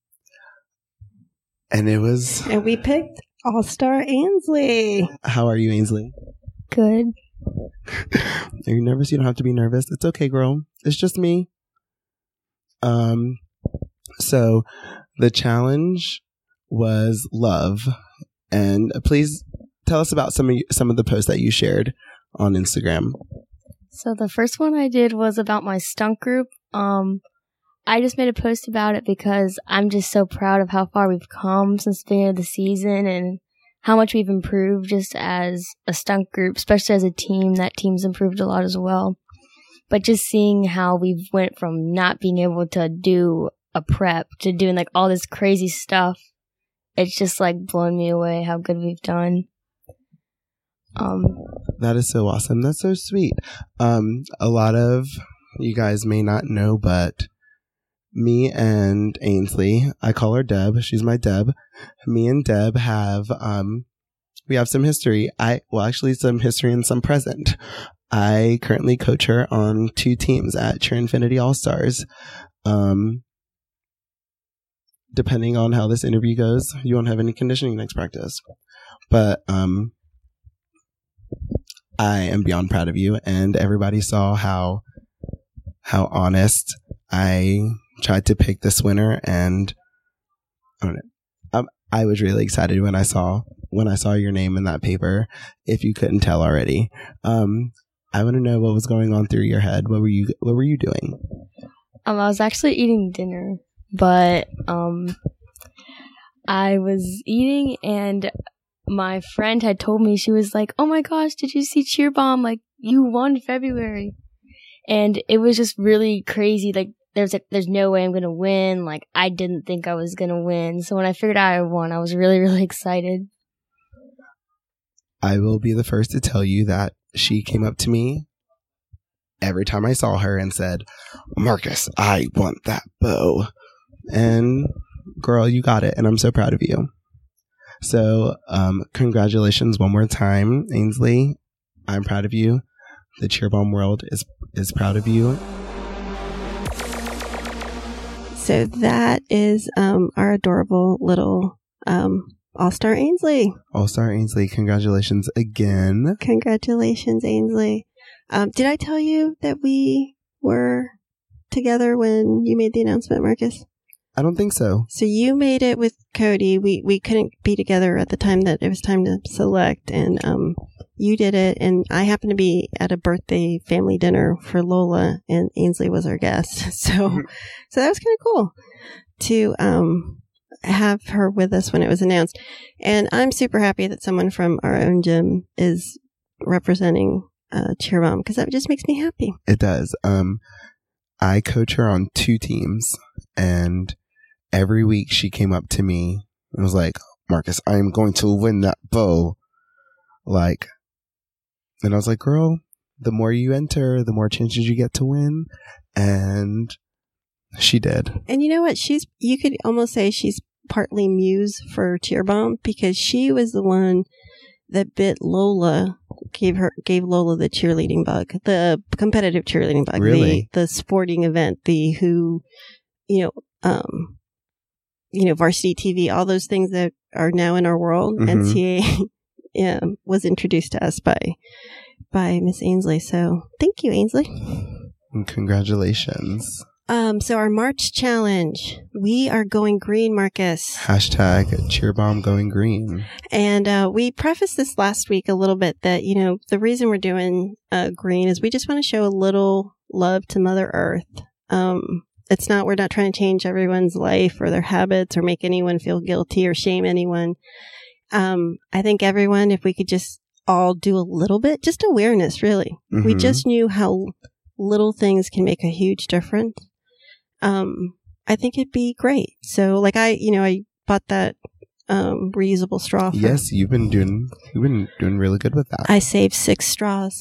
and it was. And we picked All-Star Ainsley. How are you, Ainsley? Good. Are you nervous? You don't have to be nervous. It's okay, girl. It's just me. Um, so the challenge was love. And please tell us about some of, some of the posts that you shared on Instagram. So the first one I did was about my stunt group. Um, I just made a post about it because I'm just so proud of how far we've come since the beginning of the season and how much we've improved just as a stunt group, especially as a team. That team's improved a lot as well. But just seeing how we went from not being able to do a prep to doing like all this crazy stuff, it's just like blown me away how good we've done. Um, that is so awesome. That's so sweet. Um, a lot of you guys may not know, but me and Ainsley, I call her Deb. She's my Deb. Me and Deb have, um, we have some history. I, well, actually some history and some present. I currently coach her on two teams at Cheer Infinity All-Stars. Um, depending on how this interview goes, you won't have any conditioning next practice. But, um, I am beyond proud of you, and everybody saw how how honest I tried to pick this winner, and I don't know. Um, I was really excited when I saw when I saw your name in that paper. If you couldn't tell already, um, I want to know what was going on through your head. What were you What were you doing? Um, I was actually eating dinner, but um, I was eating and. My friend had told me, she was like, oh my gosh, did you see Cheer Bomb? Like, you won February. And it was just really crazy. Like, there's like, there's no way I'm going to win. Like, I didn't think I was going to win. So when I figured out I won, I was really, really excited. I will be the first to tell you that she came up to me every time I saw her and said, Marcus, I want that bow. And girl, you got it. And I'm so proud of you. So, um, congratulations one more time, Ainsley. I'm proud of you. The Cheer Bomb world is is proud of you. So that is um, our adorable little um, All-Star Ainsley. All-Star Ainsley, congratulations again. Congratulations, Ainsley. Um, did I tell you that we were together when you made the announcement, Marcus? I don't think so. So you made it with Cody. We we couldn't be together at the time that it was time to select, and um, you did it. And I happened to be at a birthday family dinner for Lola, and Ainsley was our guest. So, so that was kind of cool to um have her with us when it was announced. And I'm super happy that someone from our own gym is representing uh, Cheer Bomb, because that just makes me happy. It does. Um, I coach her on two teams, and every week she came up to me and was like, Marcus, I am going to win that bow. Like, and I was like, girl, the more you enter, the more chances you get to win. And she did. And you know what? She's, you could almost say she's partly muse for Cheer Bomb, because she was the one that bit Lola, gave her, gave Lola the cheerleading bug, the competitive cheerleading bug, really? the, the sporting event, the who, you know, um, you know, Varsity T V, all those things that are now in our world. Mm-hmm. N C A A yeah, was introduced to us by by Miss Ainsley. So thank you, Ainsley. And congratulations. Um, so our March challenge, we are going green, Marcus. Hashtag Cheer Bomb going green. And uh, we prefaced this last week a little bit that, you know, the reason we're doing uh, green is we just want to show a little love to Mother Earth. Um, It's not, we're not trying to change everyone's life or their habits or make anyone feel guilty or shame anyone. Um, I think everyone, if we could just all do a little bit, just awareness, really. Mm-hmm. We just knew how little things can make a huge difference. Um, I think it'd be great. So like I, you know, I bought that, um, reusable straw. For, yes, you've been doing you've been doing really good with that. I saved six straws.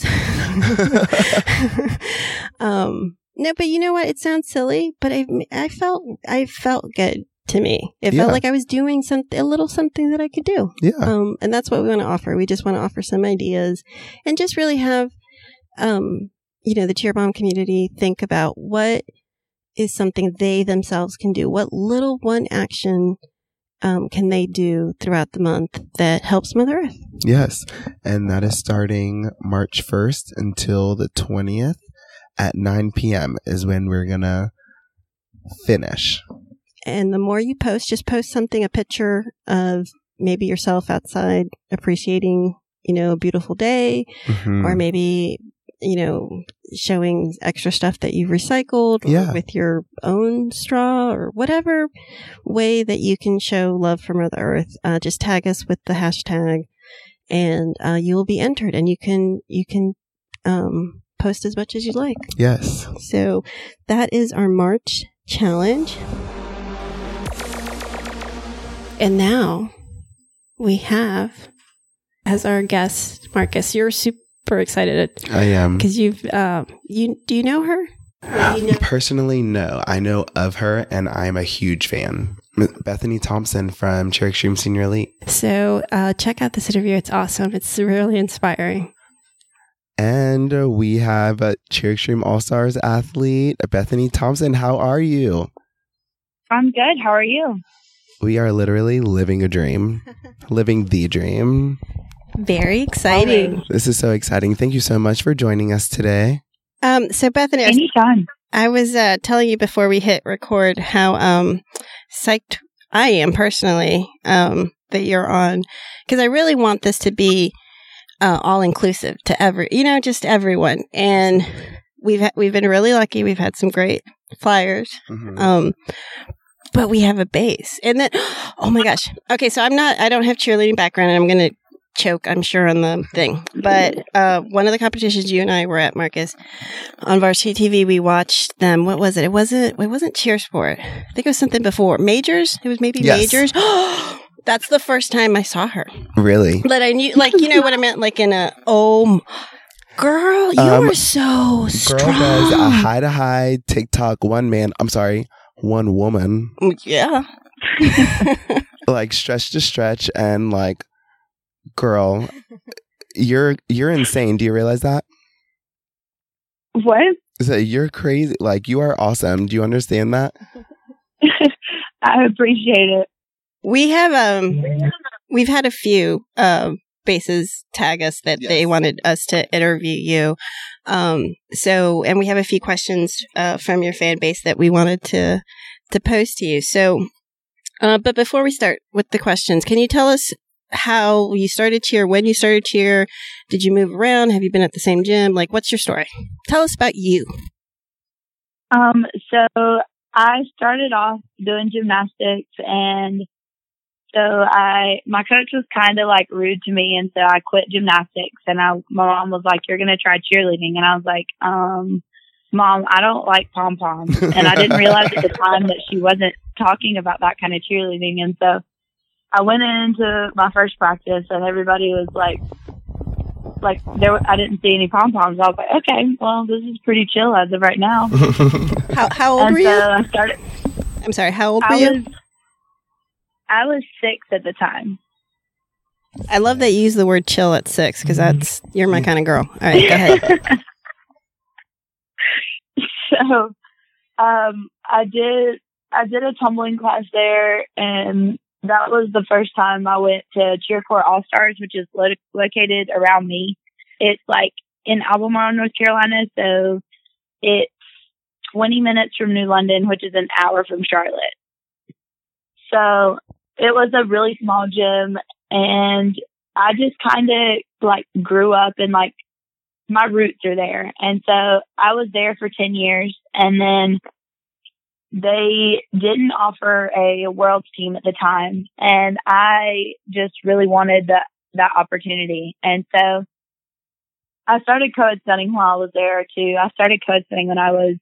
um, no, but you know what? It sounds silly, but I I felt I felt good to me. It Yeah. felt like I was doing something, a little something that I could do. Yeah. Um, and that's what we want to offer. We just want to offer some ideas and just really have, um, you know, the Cheer Bomb community think about what is something they themselves can do. What little one action um, can they do throughout the month that helps Mother Earth? Yes. And that is starting March first until the twentieth at nine p.m. is when we're going to finish. And the more you post, just post something, a picture of maybe yourself outside appreciating, you know, a beautiful day, Mhm. or maybe, you know, showing extra stuff that you've recycled or Yeah. with your own straw or whatever way that you can show love for Mother Earth. Uh, just tag us with the hashtag and uh, you will be entered, and you can, you can um, post as much as you like. Yes. So that is our March challenge. And now we have as our guest Marcus. You're super excited I am. because you've uh, you do you know her? Or do you know- Personally, no. I know of her, and I'm a huge fan. M- Bethany Thompson from Cheer Extreme Senior Elite. So uh, check out this interview. It's awesome. It's really inspiring. And uh, we have a Cheer Extreme All-Stars athlete, Bethany Thompson. How are you? I'm good. How are you? We are literally living a dream, living the dream. Very exciting. This is so exciting. Thank you so much for joining us today. Um, so Bethany, I was, Anytime. I was uh, telling you before we hit record how um, psyched I am personally um, that you're on, because I really want this to be uh, all inclusive to every, you know, just everyone. And we've ha- we've been really lucky. We've had some great flyers. Mhm. Um, but we have a base. And then, oh my gosh. Okay, so I'm not, I don't have cheerleading background, and I'm going to choke, I'm sure, on the thing. But uh, one of the competitions you and I were at, Marcus, on Varsity T V, we watched them. What was it? It wasn't, it wasn't Cheer Sport. I think it was something before. Majors? It was maybe Yes. Majors. That's the first time I saw her. Really? But I knew, like, you know what I meant? Like in a, oh, girl, you Um, are so strong. Girl does a high to high TikTok one man, I'm sorry, one woman, Yeah. like stretch to stretch, and like, girl, you're you're insane. Do you realize that? What? So you're crazy. Like, you are awesome. Do you understand that? I appreciate it. We have um we've had a few um bases tag us that Yes. they wanted us to interview you. Um so and we have a few questions uh from your fan base that we wanted to to post to you. So uh but before we start with the questions, can you tell us how you started cheer, when you started cheer? Did you move around? Have you been at the same gym? Like, what's your story? Tell us about you. Um, so I started off doing gymnastics, and so I, my coach was kind of like rude to me, and so I quit gymnastics, and I, my mom was like, "You're going to try cheerleading." And I was like, um, Mom, I don't like pom-poms. And I didn't realize at the time that she wasn't talking about that kind of cheerleading. And so I went into my first practice, and everybody was like, like there, I didn't see any pom poms. I was like, okay, well, this is pretty chill as of right now. How how old and were so you? I started. I'm sorry, how old were I you? was, I was six at the time. I love that you use the word chill at six, because that's, you're my kind of girl. All right, go ahead. So, um, I did, I did a tumbling class there, and that was the first time I went to Cheer Corps All Stars, which is lo- located around me. It's like in Albemarle, North Carolina. So it's twenty minutes from New London, which is an hour from Charlotte. So it was a really small gym, and I just kind of like grew up and like my roots are there. And so I was there for ten years, and then they didn't offer a world's team at the time, and I just really wanted that that opportunity. And so I started co-ed studying while I was there too. I started co-ed studying when I was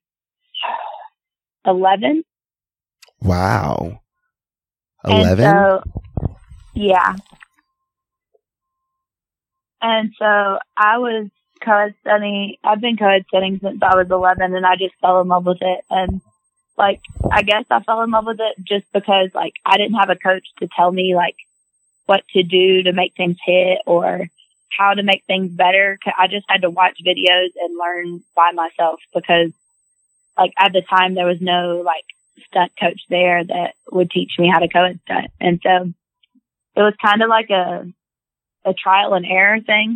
eleven. Wow. And eleven? so, Yeah. And so I was co-ed studying, I've been co-ed studying since I was eleven, and I just fell in love with it. And like, I guess I fell in love with it just because like I didn't have a coach to tell me like what to do to make things hit or how to make things better. I just had to watch videos and learn by myself because like at the time there was no like stunt coach there that would teach me how to co-ed stunt. And so it was kind of like a, a trial and error thing.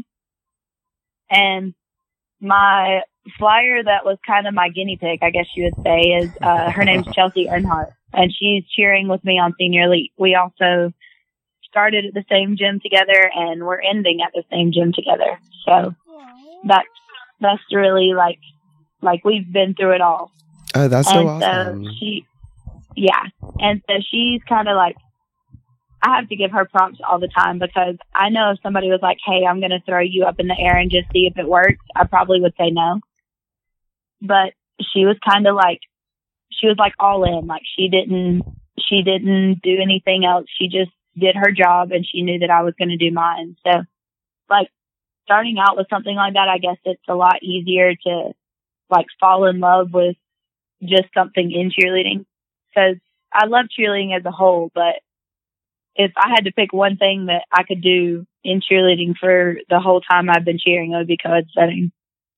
And my flyer that was kind of my guinea pig, I guess you would say, is uh, her name's Chelsea Earnhardt, and she's cheering with me on Senior Elite. We also started at the same gym together, and we're ending at the same gym together. So that's that's really like like we've been through it all. Oh, that's so and awesome. So she, yeah, and so she's kind of like, I have to give her props all the time because I know if somebody was like, hey, I'm going to throw you up in the air and just see if it works, I probably would say no. But she was kind of like, she was like all in. Like she didn't, she didn't do anything else. She just did her job and she knew that I was going to do mine. So like starting out with something like that, I guess it's a lot easier to like fall in love with just something in cheerleading because I love cheerleading as a whole, but if I had to pick one thing that I could do in cheerleading for the whole time I've been cheering, it would be co-ed studying.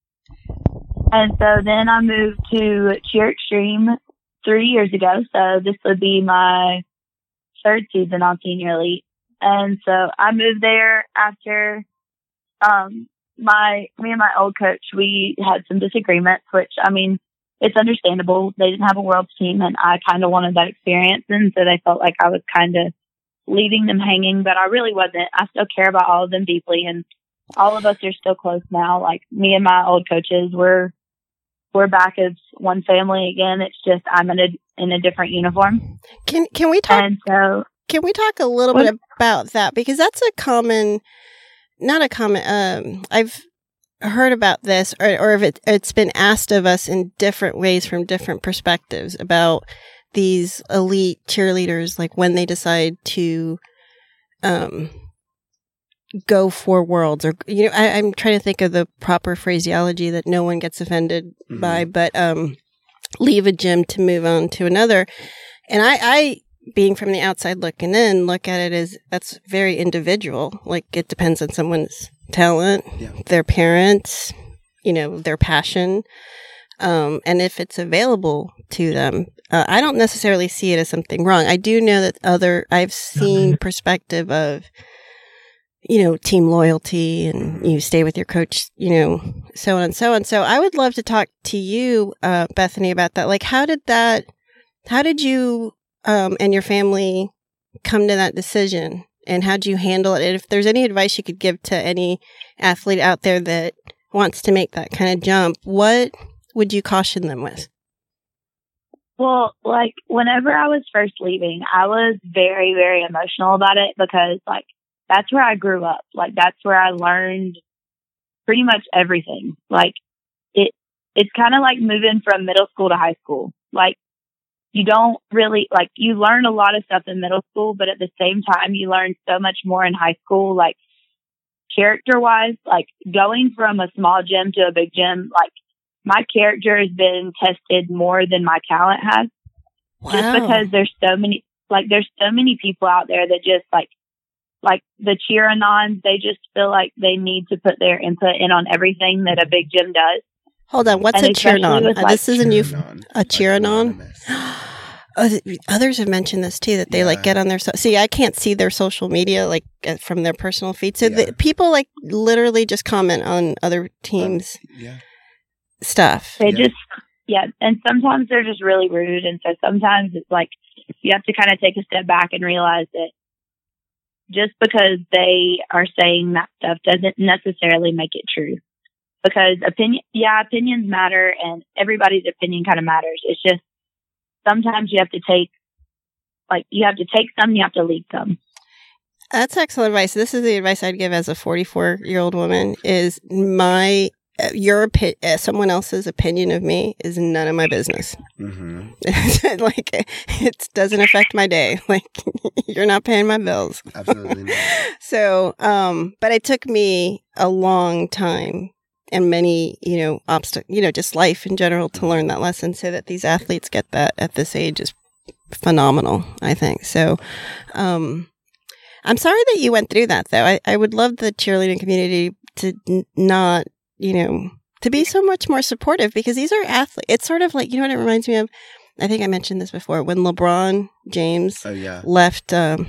And so then I moved to Cheer Extreme three years ago. So this would be my third season on Senior Elite. And so I moved there after, um, my, me and my old coach, we had some disagreements, which, I mean, it's understandable. They didn't have a world's team and I kind of wanted that experience. And so they felt like I was kind of leaving them hanging, but I really wasn't. I still care about all of them deeply, and all of us are still close now. Like me and my old coaches, we're we're back as one family again. It's just I'm in a in a different uniform. Can can we talk? And so can we talk a little what, bit about that because that's a common, not a common. Um, I've heard about this, or or if it, it's been asked of us in different ways from different perspectives about these elite cheerleaders, like when they decide to um, go for worlds, or you know, I, I'm trying to think of the proper phraseology that no one gets offended mm-hmm. by, but um, leave a gym to move on to another. And I, I, being from the outside looking in, look at it as that's very individual. Like it depends on someone's talent, yeah. their parents, you know, their passion. Um, and if it's available to them, uh, I don't necessarily see it as something wrong. I do know that other, I've seen perspective of, you know, team loyalty and you stay with your coach, you know, so on and so on. So I would love to talk to you, uh, Bethany, about that. Like, how did that, how did you, um, and your family come to that decision and how did you handle it? And if there's any advice you could give to any athlete out there that wants to make that kind of jump, what would you caution them with? Well, like whenever I was first leaving, I was very, very emotional about it because like that's where I grew up. Like that's where I learned pretty much everything. Like it, it's kind of like moving from middle school to high school. Like you don't really like, you learn a lot of stuff in middle school, but at the same time, you learn so much more in high school, like character wise, like going from a small gym to a big gym, like my character has been tested more than my talent has. Wow. Just because there's so many, like, there's so many people out there that just, like, like the cheer-anons, they just feel like they need to put their input in on everything that a big gym does. Like, hold on, what's and a cheer-anon? Uh, like, this is a new, a cheer-anon? Others have mentioned this too, that they yeah. like get on their, so- see, I can't see their social media, like, uh, from their personal feed. So yeah. the, people, like, literally just comment on other teams. Um, yeah. Stuff. They yeah. just, yeah. And sometimes they're just really rude. And so sometimes it's like, you have to kind of take a step back and realize that just because they are saying that stuff doesn't necessarily make it true. Because opinion, yeah, opinions matter and everybody's opinion kind of matters. It's just sometimes you have to take, like, you have to take some, you have to leave some. That's excellent advice. This is the advice I'd give as a forty-four year old woman is my uh, your opi- uh, someone else's opinion of me is none of my business. Mm-hmm. Like, it doesn't affect my day. Like, you're not paying my bills. Absolutely not. So, um, but it took me a long time and many, you know, obstac- you know, just life in general to learn that lesson. So that these athletes get that at this age is phenomenal, I think. So, um, I'm sorry that you went through that, though. I, I would love the cheerleading community to n- not, you know, to be so much more supportive, because these are athletes. It's sort of like, you know what it reminds me of? I think I mentioned this before. When LeBron James oh, yeah. left, um,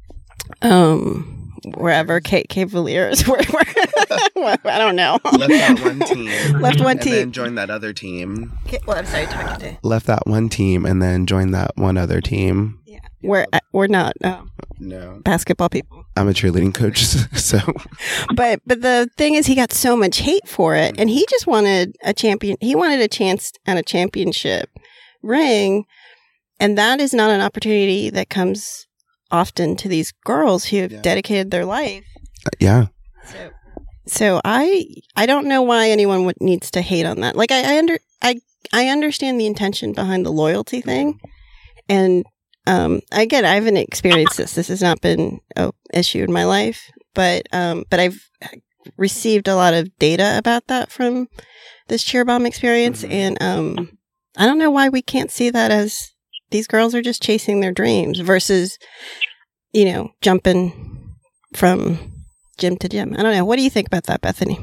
um, wherever, Ca- Cavaliers, where, where, I don't know. Left that one team. Left one and team. And then joined that other team. Okay, well, I'm sorry, talking to. Left that one team and then joined that one other team. Yeah. We're, uh, we're not um, no basketball people. I'm a cheerleading coach, so. But but the thing is, he got so much hate for it, and he just wanted a champion. He wanted a chance at a championship ring, and that is not an opportunity that comes often to these girls who have Yeah. dedicated their life. Uh, yeah. So, so I I don't know why anyone would, needs to hate on that. Like I, I under I I understand the intention behind the loyalty thing, and um, again, I haven't experienced this. This has not been an issue in my life, but um, but I've received a lot of data about that from this cheer bomb experience, Mm-hmm. and um, I don't know why we can't see that as these girls are just chasing their dreams versus, you know, jumping from gym to gym. I don't know. What do you think about that, Bethany?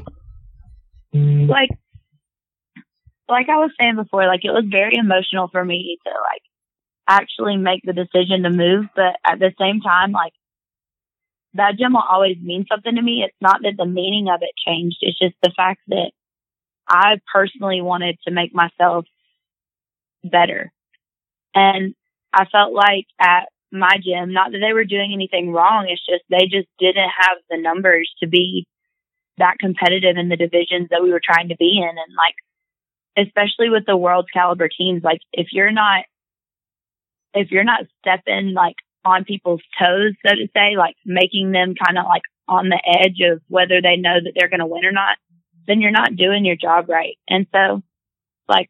Like, like I was saying before, like it was very emotional for me to like actually make the decision to move, but at the same time, like that gym will always mean something to me. It's not that the meaning of it changed. It's just the fact that I personally wanted to make myself better. And I felt like at my gym, not that they were doing anything wrong, it's just they just didn't have the numbers to be that competitive in the divisions that we were trying to be in. And like, especially with the world's caliber teams, like if you're not, if you're not stepping like on people's toes, so to say, like making them kind of like on the edge of whether they know that they're going to win or not, then you're not doing your job right. And so like,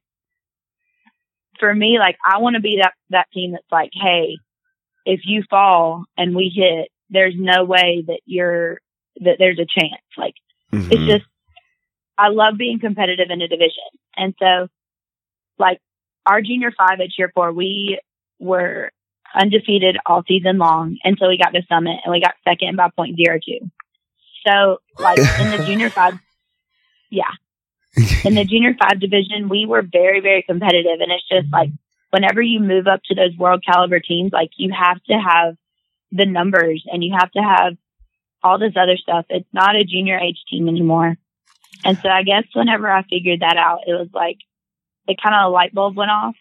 for me, like I want to be that, that team that's like, hey, if you fall and we hit, there's no way that you're, that there's a chance. Like, mm-hmm. It's just, I love being competitive in a division. And so like our junior five at Cheer Corps, we were undefeated all season long until we got to Summit, and we got second by point zero two. So like in the junior five, yeah. In the junior five division, we were very, very competitive. And it's just like, whenever you move up to those world caliber teams, like you have to have the numbers and you have to have all this other stuff. It's not a junior age team anymore. And so I guess whenever I figured that out, it was like, it kind of a light bulb went off.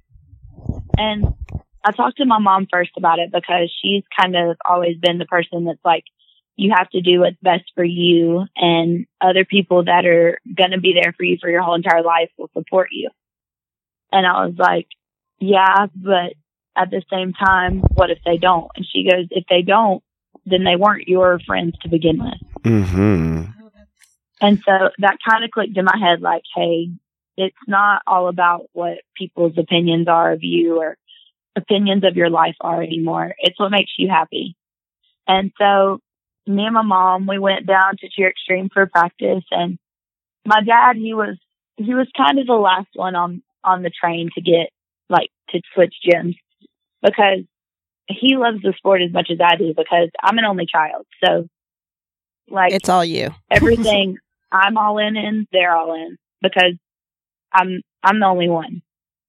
And I talked to my mom first about it because she's kind of always been the person that's like, you have to do what's best for you, and other people that are going to be there for you for your whole entire life will support you. And I was like, yeah, but at the same time, what if they don't? And she goes, if they don't, then they weren't your friends to begin with. Mm-hmm. And so that kind of clicked in my head like, hey, it's not all about what people's opinions are of you or opinions of your life are anymore. It's what makes you happy. And so me and my mom, we went down to Cheer Extreme for practice, and my dad, he was, he was kind of the last one on, on the train to get like to switch gyms because he loves the sport as much as I do because I'm an only child. So like it's all you. Everything I'm all in in, they're all in because I'm, I'm the only one.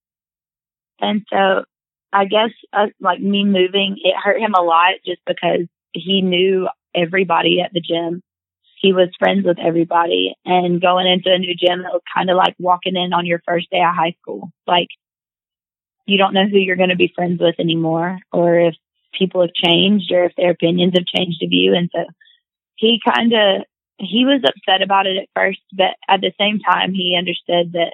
And so I guess uh, like me moving, it hurt him a lot just because he knew everybody at the gym. He was friends with everybody, and going into a new gym, it was kind of like walking in on your first day of high school. Like you don't know who you're going to be friends with anymore, or if people have changed or if their opinions have changed of you. And so he kind of, he was upset about it at first, but at the same time, he understood that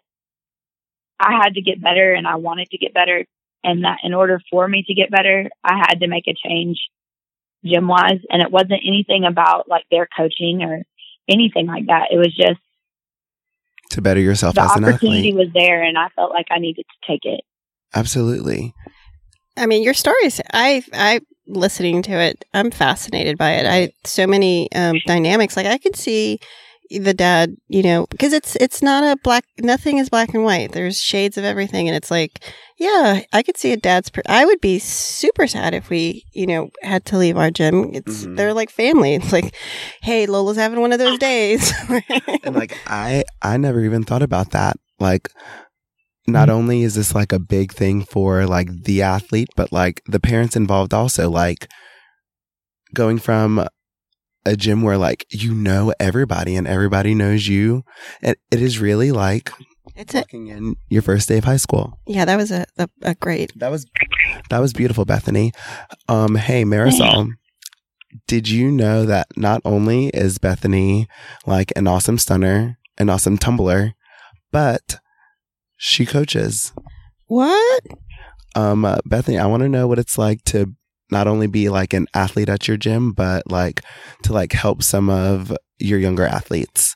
I had to get better and I wanted to get better. And that in order for me to get better, I had to make a change gym wise. And it wasn't anything about like their coaching or anything like that. It was just, to better yourself the as an opportunity athlete. was there, and I felt like I needed to take it. Absolutely. I mean, your stories, I, I, listening to it, I'm fascinated by it. I, so many um, dynamics. Like I could see the dad, you know, because it's, it's not a black, nothing is black and white. There's shades of everything. And it's like, yeah, I could see a dad's, per- I would be super sad if we, you know, had to leave our gym. It's, Mhm. they're like family. It's like, hey, Lola's having one of those days. And like I I never even thought about that. Like not only is this like a big thing for like the athlete, but like the parents involved also, like going from a gym where like you know everybody and everybody knows you. And it is really like It's a, walking in your first day of high school. yeah, that was a, a, a great. That was that was beautiful, Bethany. Um, hey Marisol, did you know that not only is Bethany like an awesome stunner, an awesome tumbler, but she coaches? What? Um, uh, Bethany, I want to know what it's like to not only be like an athlete at your gym, but like to like help some of your younger athletes.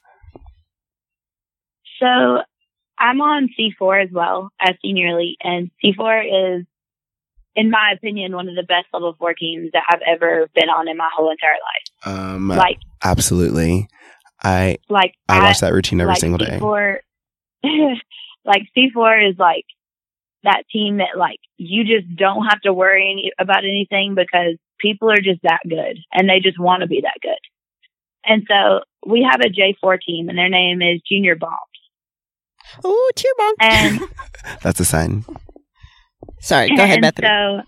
So I'm on C four as well as senior elite, and C four is, in my opinion, one of the best level four teams that I've ever been on in my whole entire life. Um, Like, absolutely. I like I watch that routine every like single day. C four, like C four is like that team that like you just don't have to worry any, about anything because people are just that good and they just want to be that good. And so we have a J four team, and their name is Junior Bombs. Oh, cheer mom. And That's a sign. Sorry, go ahead, and Bethany. So,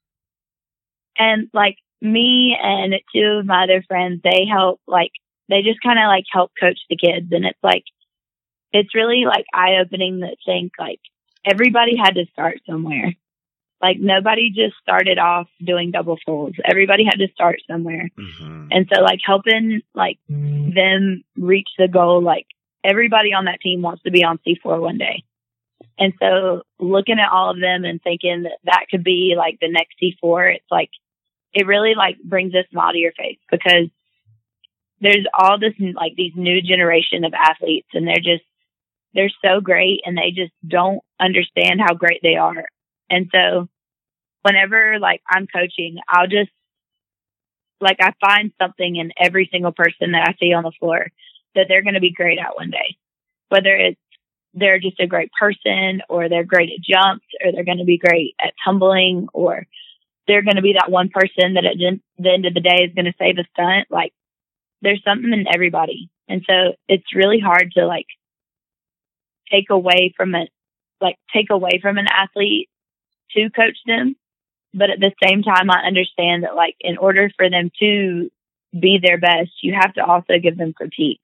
and like me and two of my other friends, they help, like, they just kind of like help coach the kids. And it's like, it's really like eye opening to think like everybody had to start somewhere. Like nobody just started off doing double folds. Everybody had to start somewhere. Mm-hmm. And so like helping like them reach the goal, like everybody on that team wants to be on C four one day. And so looking at all of them and thinking that that could be like the next C four, it's like, it really like brings a smile to your face because there's all this like these new generation of athletes, and they're just, they're so great, and they just don't understand how great they are. And so whenever like I'm coaching, I'll just like, I find something in every single person that I see on the floor that they're going to be great at one day, whether it's they're just a great person, or they're great at jumps, or they're going to be great at tumbling, or they're going to be that one person that at the end of the day is going to save a stunt. Like there's something in everybody. And so it's really hard to like take away from it, like take away from an athlete to coach them. But at the same time, I understand that like in order for them to be their best, you have to also give them critique.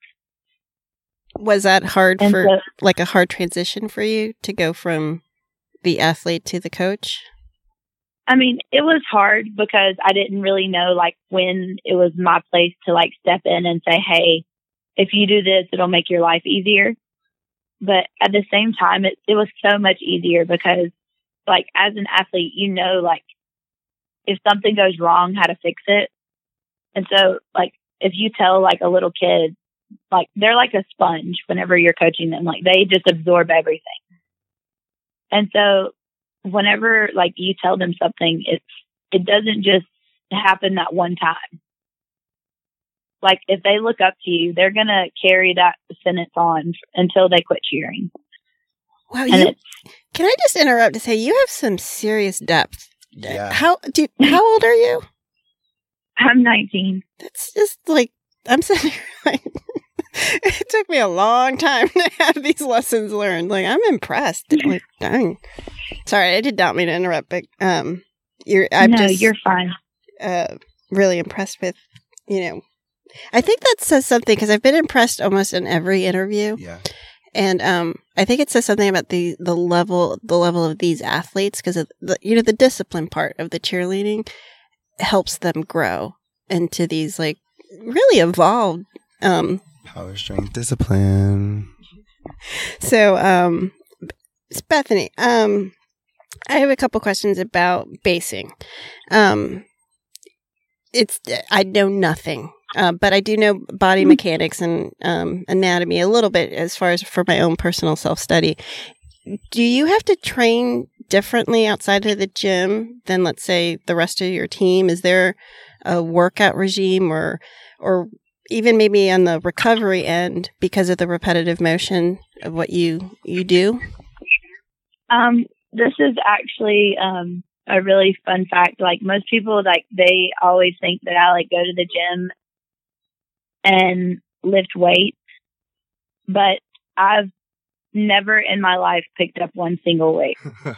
Was that hard And for, so- like a hard transition for you to go from the athlete to the coach? I mean, it was hard because I didn't really know like when it was my place to like step in and say, hey, if you do this, it'll make your life easier. But at the same time, it, it was so much easier because like as an athlete, you know, like if something goes wrong, how to fix it. And so like if you tell like a little kid, like they're like a sponge whenever you're coaching them, like they just absorb everything. And so whenever like you tell them something, it's, it doesn't just happen that one time. Like if they look up to you, they're going to carry that sentence on until they quit cheering. Wow, And you, it's, can I just interrupt to say you have some serious depth? Yeah. How do? How old are you? I'm nineteen. That's just like I'm sitting here like it took me a long time to have these lessons learned. Like I'm impressed. Like dang. Sorry, I did not mean to interrupt, but um, you're I'm no, just you're fine. uh really impressed with, you know. I think that says something because I've been impressed almost in every interview. Yeah. And um, I think it says something about the, the level the level of these athletes because the you know the discipline part of the cheerleading helps them grow into these like really evolved. Um, Power, strength, discipline. so um, Bethany, um, I have a couple questions about basing. Um, it's I know nothing Uh, but I do know body mechanics and um, anatomy a little bit as far as for my own personal self-study. Do you have to train differently outside of the gym than, let's say, the rest of your team? Is there a workout regime or or even maybe on the recovery end because of the repetitive motion of what you, you do? Um, this is actually um, a really fun fact. Like most people, like they always think that I like go to the gym and lift weights, but I've never in my life picked up one single weight.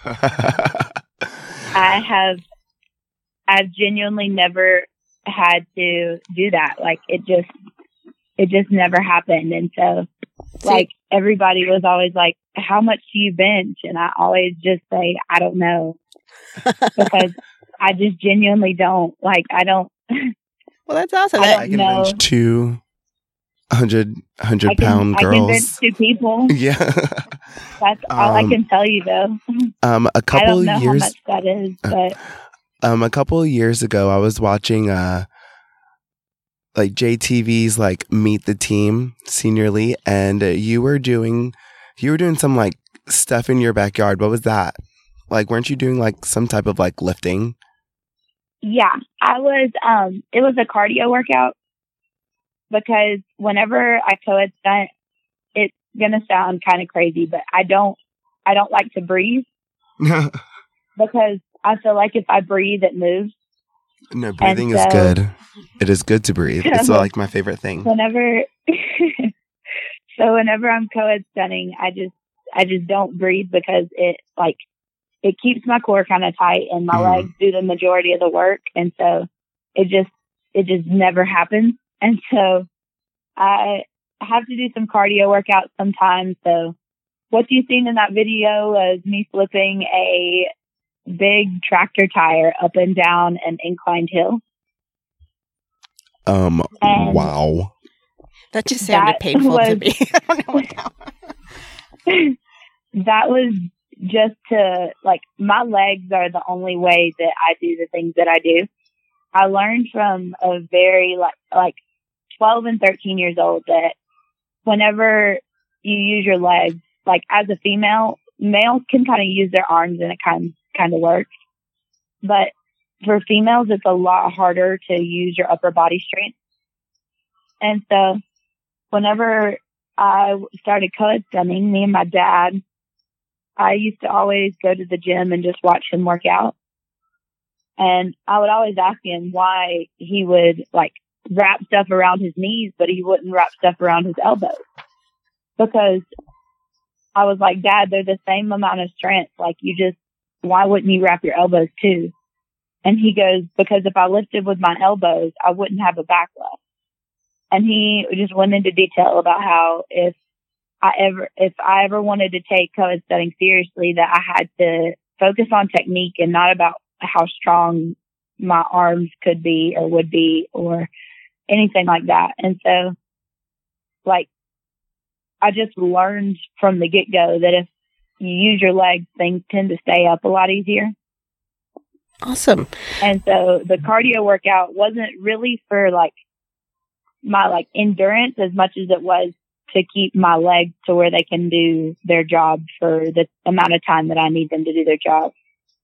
I have, I've genuinely never had to do that. Like it just, it just never happened. And so like everybody was always like, how much do you bench? And I always just say, I don't know, because I just genuinely don't like, I don't. Well, that's awesome. I, I can know. bench two hundred, hundred pound girls. I can bench two people. Yeah. That's all um, I can tell you though. Um, a couple I don't know years, how much that is, but. Um, a couple of years ago, I was watching, uh, like J T V's like Meet the Team seniorly, and uh, you were doing, you were doing some like stuff in your backyard. What was that? Like, weren't you doing like some type of like lifting? Yeah, I was. Um, it was a cardio workout because whenever I co-ed stunt, it's gonna sound kind of crazy, but I don't, I don't like to breathe because I feel like if I breathe, it moves. No, breathing so, is good. It is good to breathe. It's like my favorite thing. Whenever, so whenever I'm co-ed stunning, I just, I just don't breathe because it like, it keeps my core kind of tight and my mm. legs do the majority of the work. And so it just, it just never happens. And so I have to do some cardio workouts sometimes. So what you seen in that video was me flipping a big tractor tire up and down an inclined hill. Um, and wow. That just sounded that painful was, to me. I don't know what that was. That was just to, like, my legs are the only way that I do the things that I do. I learned from a very, like, like twelve and thirteen years old that whenever you use your legs, like, as a female, males can kind of use their arms and it kind of, kind of works. But for females, it's a lot harder to use your upper body strength. And so whenever I started co-ed stunning, me and my dad, I used to always go to the gym and just watch him work out. And I would always ask him why he would like wrap stuff around his knees, but he wouldn't wrap stuff around his elbows. Because I was like, Dad, they're the same amount of strength. Like you just, why wouldn't you wrap your elbows too? And he goes, because if I lifted with my elbows, I wouldn't have a back left. And he just went into detail about how if I ever, if I ever wanted to take co-ed stunning seriously, that I had to focus on technique and not about how strong my arms could be or would be or anything like that. And so, like, I just learned from the get-go that if you use your legs, things tend to stay up a lot easier. Awesome. And so the cardio workout wasn't really for like my like endurance as much as it was to keep my legs to where they can do their job for the amount of time that I need them to do their job.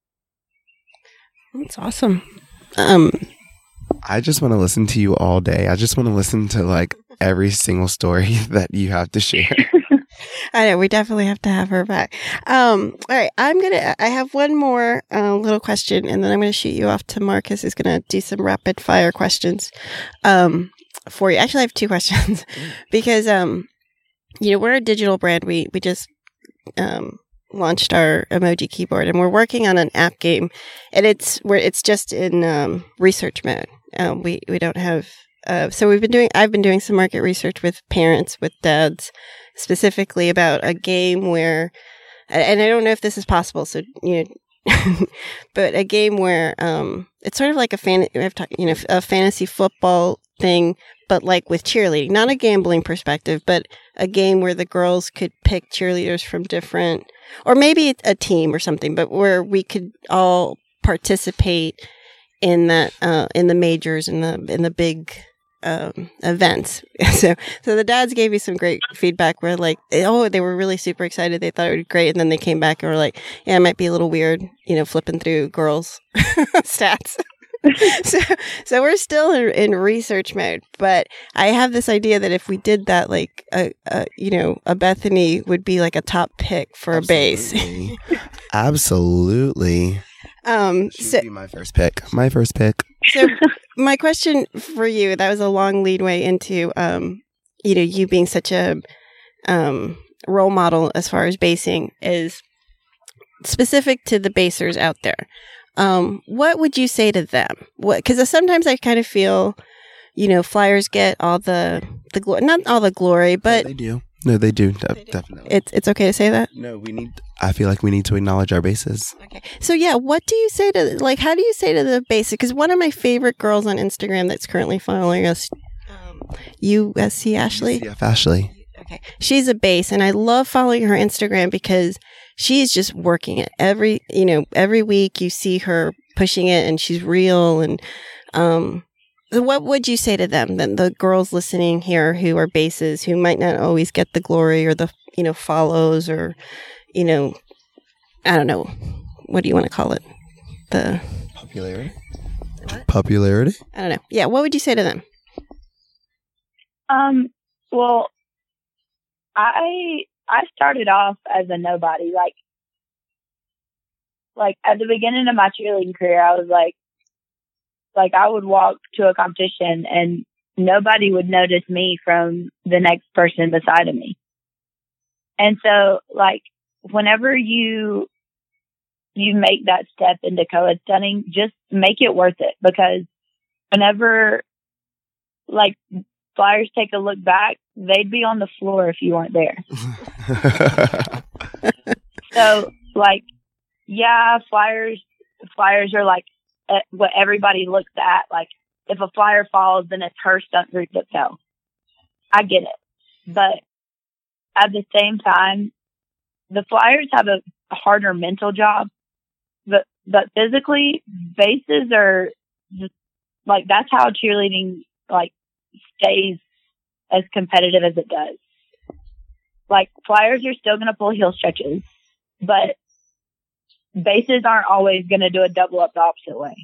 That's awesome. Um, I just want to listen to you all day. I just want to listen to like every single story that you have to share. I know we definitely have to have her back. Um, all right, I'm gonna. I have one more uh, little question, and then I'm gonna shoot you off to Marcus, who's gonna do some rapid fire questions um, for you. Actually, I have two questions because um, you know we're a digital brand. We we just um, launched our emoji keyboard, and we're working on an app game, and it's where it's just in um, research mode. Um, we we don't have. Uh, so we've been doing. I've been doing some market research with parents, with dads, specifically about a game where, and I don't know if this is possible. So you know, but a game where um, it's sort of like a fan. I've talked, you know, a fantasy football thing, but like with cheerleading, not a gambling perspective, but a game where the girls could pick cheerleaders from different, or maybe a team or something, but where we could all participate in that uh, in the majors and the in the big um, events. so, so the dads gave me some great feedback where like, oh, they were really super excited. They thought it would be great. And then they came back and were like, yeah, it might be a little weird, you know, flipping through girls' stats. so, so we're still in, in research mode, but I have this idea that if we did that, like, a, a you know, a Bethany would be like a top pick for Absolutely. a base. Absolutely. Um, She so, would be my first pick. My first pick. so my question for you, that was a long leadway into, um, you know, you being such a um, role model as far as basing, is specific to the basers out there. Um, what would you say to them? What? Because sometimes I kind of feel, you know, flyers get all the the glory, not all the glory, but they do. No, they do. De- definitely. it's it's okay to say that. No, we need. I feel like we need to acknowledge our bases. Okay. So yeah, what do you say to like? How do you say to the basic? Because one of my favorite girls on Instagram that's currently following us, um, U S C Ashley. Yeah, Ashley. Okay. She's a base, and I love following her Instagram because she's just working it every, you know, every week you see her pushing it and she's real. And, um, so what would you say to them, then the girls listening here who are bases, who might not always get the glory or the, you know, follows or, you know, I don't know, what do you want to call it? The popularity? What? Popularity? I don't know. Yeah. What would you say to them? Um, well, I I started off as a nobody. Like, like at the beginning of my cheerleading career, I was like, like I would walk to a competition and nobody would notice me from the next person beside of me. And so, like, whenever you you make that step into co-ed stunning, just make it worth it, because whenever, like, Flyers take a look back, they'd be on the floor if you weren't there. So, like, yeah, Flyers, Flyers are like uh, what everybody looks at. Like, if a Flyer falls, then it's her stunt group that fell. I get it. But at the same time, the Flyers have a harder mental job. But, but physically, bases are just, like, that's how cheerleading, like, stays as competitive as it does. Like, Flyers are still going to pull heel stretches, but bases aren't always going to do a double up the opposite way.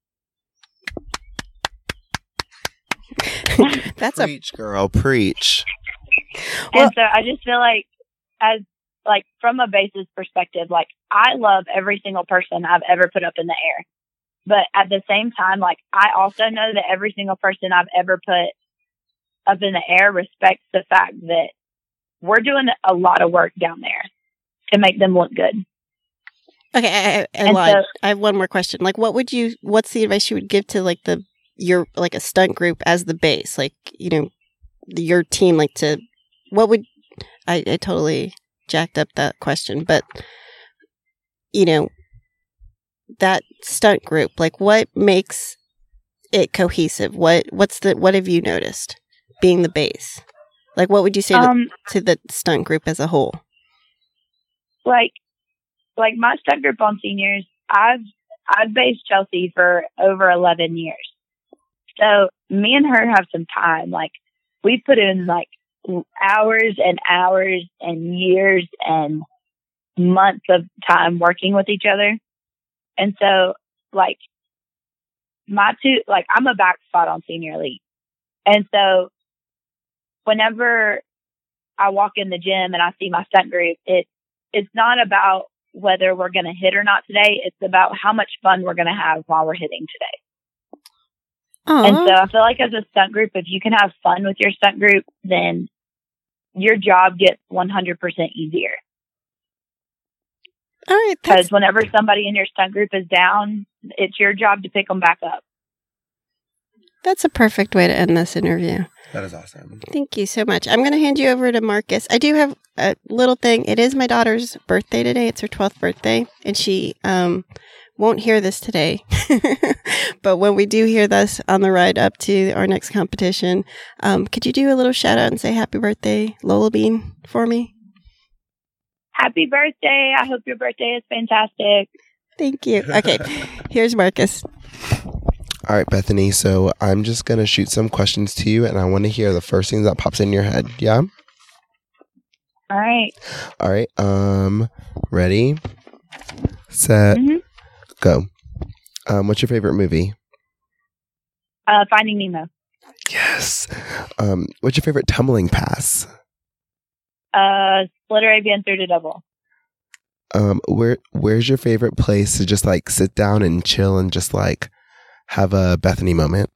That's preach, a girl, preach. And Well, so I just feel like, as like from a bases perspective, like, I love every single person I've ever put up in the air. But at the same time, like, I also know that every single person I've ever put up in the air respects the fact that we're doing a lot of work down there to make them look good. Okay, I, I, I And lied. so- I have one more question. Like, what would you? What's the advice you would give to like the your like a stunt group as the base? Like, you know, the, your team. Like, to what would I? I totally jacked up that question, but you know, that stunt group. Like, what makes it cohesive? What What's the What have you noticed being the base? Like, what would you say to, Um, to the stunt group as a whole? like, like my stunt group on seniors, I've, I've based Chelsea for over eleven years. So me and her have some time. Like, we put in like hours and hours and years and months of time working with each other. And so, like, my two, like, I'm a back spot on senior elite. And so whenever I walk in the gym and I see my stunt group, it, it's not about whether we're going to hit or not today. It's about how much fun we're going to have while we're hitting today. Oh, And so I feel like as a stunt group, if you can have fun with your stunt group, then your job gets one hundred percent easier. all right. Because That's, whenever somebody in your stunt group is down, it's your job to pick them back up. that's a perfect way to end this interview. That is awesome. Thank you so much. I'm going to hand you over to Marcus. I do have a little thing. It is my daughter's birthday today. It's her twelfth birthday, and she um, won't hear this today. But when we do hear this on the ride up to our next competition, um, could you do a little shout out and say happy birthday, Lola Bean, for me? Happy birthday. I hope your birthday is fantastic. Thank you. Okay, here's Marcus. All right, Bethany. So I'm just going to shoot some questions to you, and I want to hear the first thing that pops in your head. Yeah? All right. All right. Um, ready, set, Mm-hmm. go. Um, what's your favorite movie? Uh, Finding Nemo. Yes. Um, what's your favorite tumbling pass? Uh, Split Arabian through to double. Um, where Where's your favorite place to just like sit down and chill and just like have a Bethany moment?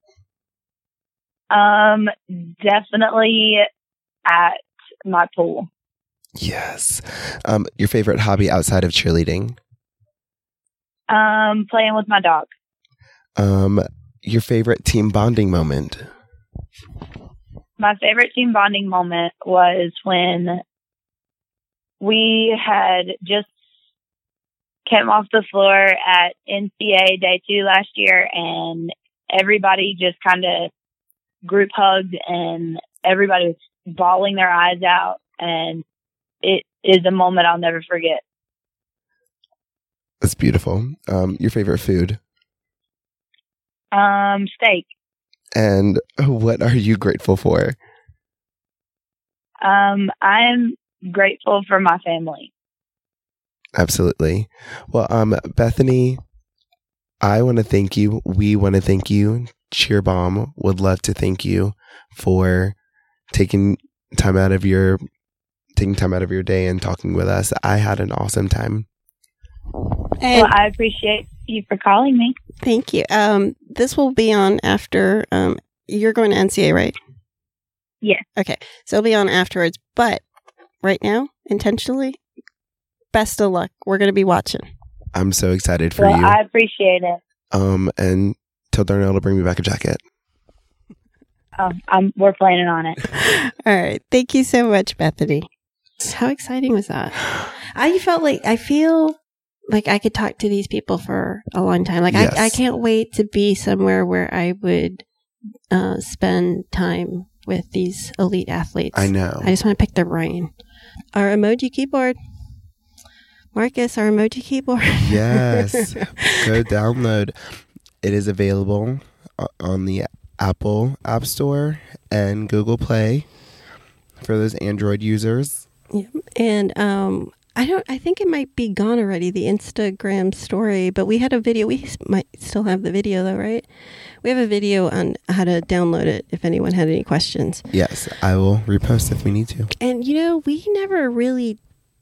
Um, definitely at my pool. Yes. Um, your favorite hobby outside of cheerleading? Um, playing with my dog. Um, your favorite team bonding moment? My favorite team bonding moment was when we had just came off the floor at N C A A Day two last year, and everybody just kind of group hugged, and everybody was bawling their eyes out, and it is a moment I'll never forget. That's beautiful. Um, your favorite food? Um, steak. And what are you grateful for? Um, I'm grateful for my family. Absolutely. Well, um, Bethany, I want to thank you. We want to thank you. Cheer Bomb would love to thank you for taking time out of your taking time out of your day and talking with us. I had an awesome time. And Well, I appreciate you for calling me. thank you. Um, this will be on after. Um, you're going to N C A A, right? Yes. Okay, so it'll be on afterwards. But right now, intentionally, best of luck. We're going to be watching. I'm so excited for Well, you. I appreciate it. Um, and tell Darnell to bring me back a jacket. Um, I'm, we're planning on it. All right. Thank you so much, Bethany. How exciting was that? I felt like, I feel like I could talk to these people for a long time. Like, Yes. I, I can't wait to be somewhere where I would uh, spend time with these elite athletes. I know. I just want to pick their brain. Our emoji keyboard. Marcus, our emoji keyboard. Yes. Go download. It is available o- on the Apple App Store and Google Play for those Android users. Yeah. And um, I don't. I think it might be gone already. The Instagram story, but we had a video. We s- might still have the video though, right? We have a video on how to download it. If anyone had any questions, Yes, I will repost if we need to. and you know, we never really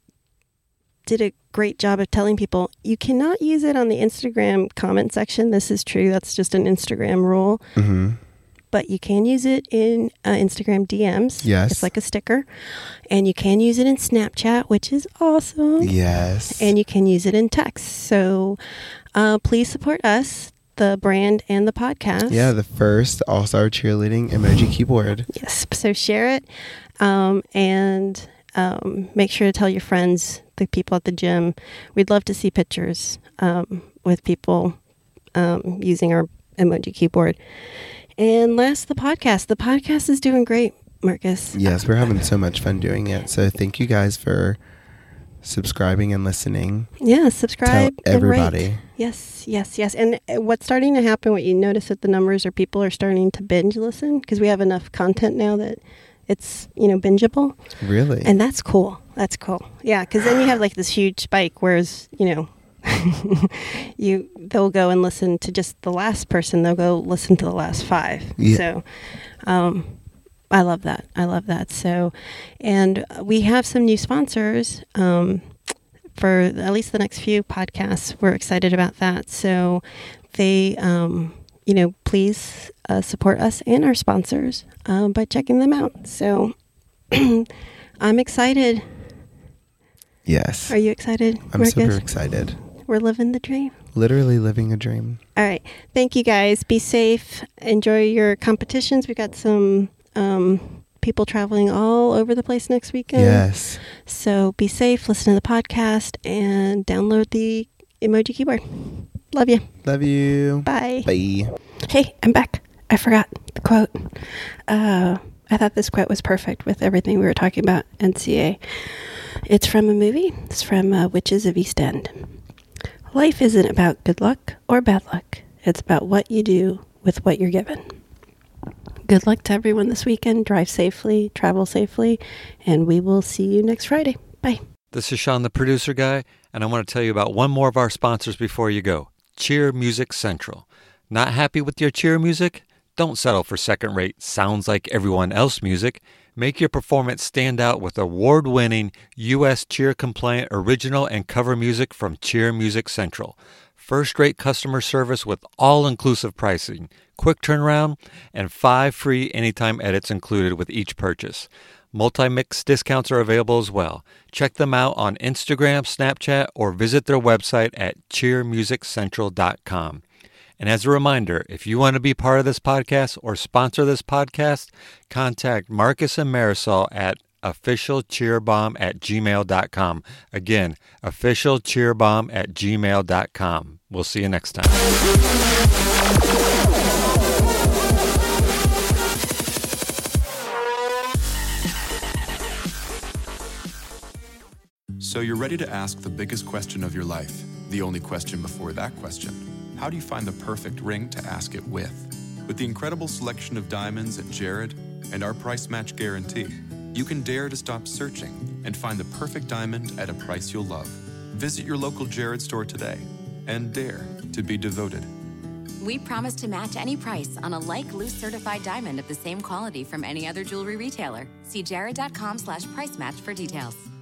did a great job of telling people you cannot use it on the Instagram comment section. This is true. That's just an Instagram rule. Mm-hmm. But you can use it in uh, Instagram D Ms. Yes. It's like a sticker. And you can use it in Snapchat, which is awesome. Yes. And you can use it in text. So uh, please support us, the brand and the podcast. yeah, the first All-Star Cheerleading emoji keyboard. Yes. So share it um, and um, make sure to tell your friends, the people at the gym. We'd love to see pictures um, with people um, using our emoji keyboard. And last, the podcast. The podcast is doing great, Marcus. Yes, we're having so much fun doing it. So thank you guys for subscribing and listening. Yeah, subscribe. Tell and rate. everybody. Yes, yes, yes. And uh, what's starting to happen, what you notice that the numbers are people are starting to binge listen because we have enough content now that it's, you know, bingeable. Really? And that's cool. That's cool. Yeah, because then you have like this huge spike, whereas, you know, you they'll go and listen to just the last person. They'll go listen to the last five. Yeah. So um, I love that. I love that. So, and we have some new sponsors um, for at least the next few podcasts. We're excited about that. So they, um, you know, please uh, support us and our sponsors uh, by checking them out. So I'm excited. Yes. Are you excited, I'm Marcus? super excited. We're living the dream. Literally living a dream. All right. Thank you, guys. Be safe. Enjoy your competitions. We've got some um, people traveling all over the place next weekend. Yes. So be safe. Listen to the podcast and download the emoji keyboard. Love you. Love you. Bye. Bye. Hey, I'm back. I forgot the quote. Uh, I thought this quote was perfect with everything we were talking about N C A A. It's from a movie. It's from uh, Witches of East End. Life isn't about good luck or bad luck. It's about what you do with what you're given. Good luck to everyone this weekend. Drive safely, travel safely, and we will see you next Friday. Bye. This is Sean, the producer guy, and I want to tell you about one more of our sponsors before you go. Cheer Music Central. Not happy with your cheer music? Don't settle for second-rate, sounds like everyone else music. Make your performance stand out with award-winning U S cheer-compliant original and cover music from Cheer Music Central. First-rate customer service with all-inclusive pricing, quick turnaround, and five free anytime edits included with each purchase. Multi-mix discounts are available as well. Check them out on Instagram, Snapchat, or visit their website at cheer music central dot com. And as a reminder, if you want to be part of this podcast or sponsor this podcast, contact Marcus and Marisol at officialcheerbomb at gmail dot com. Again, officialcheerbomb at gmail dot com. We'll see you next time. So you're ready to ask the biggest question of your life, the only question before that question. How do you find the perfect ring to ask it with? With the incredible selection of diamonds at Jared and our price match guarantee, you can dare to stop searching and find the perfect diamond at a price you'll love. Visit your local Jared store today and dare to be devoted. We promise to match any price on a like loose certified diamond of the same quality from any other jewelry retailer. See jared dot com slash price match for details.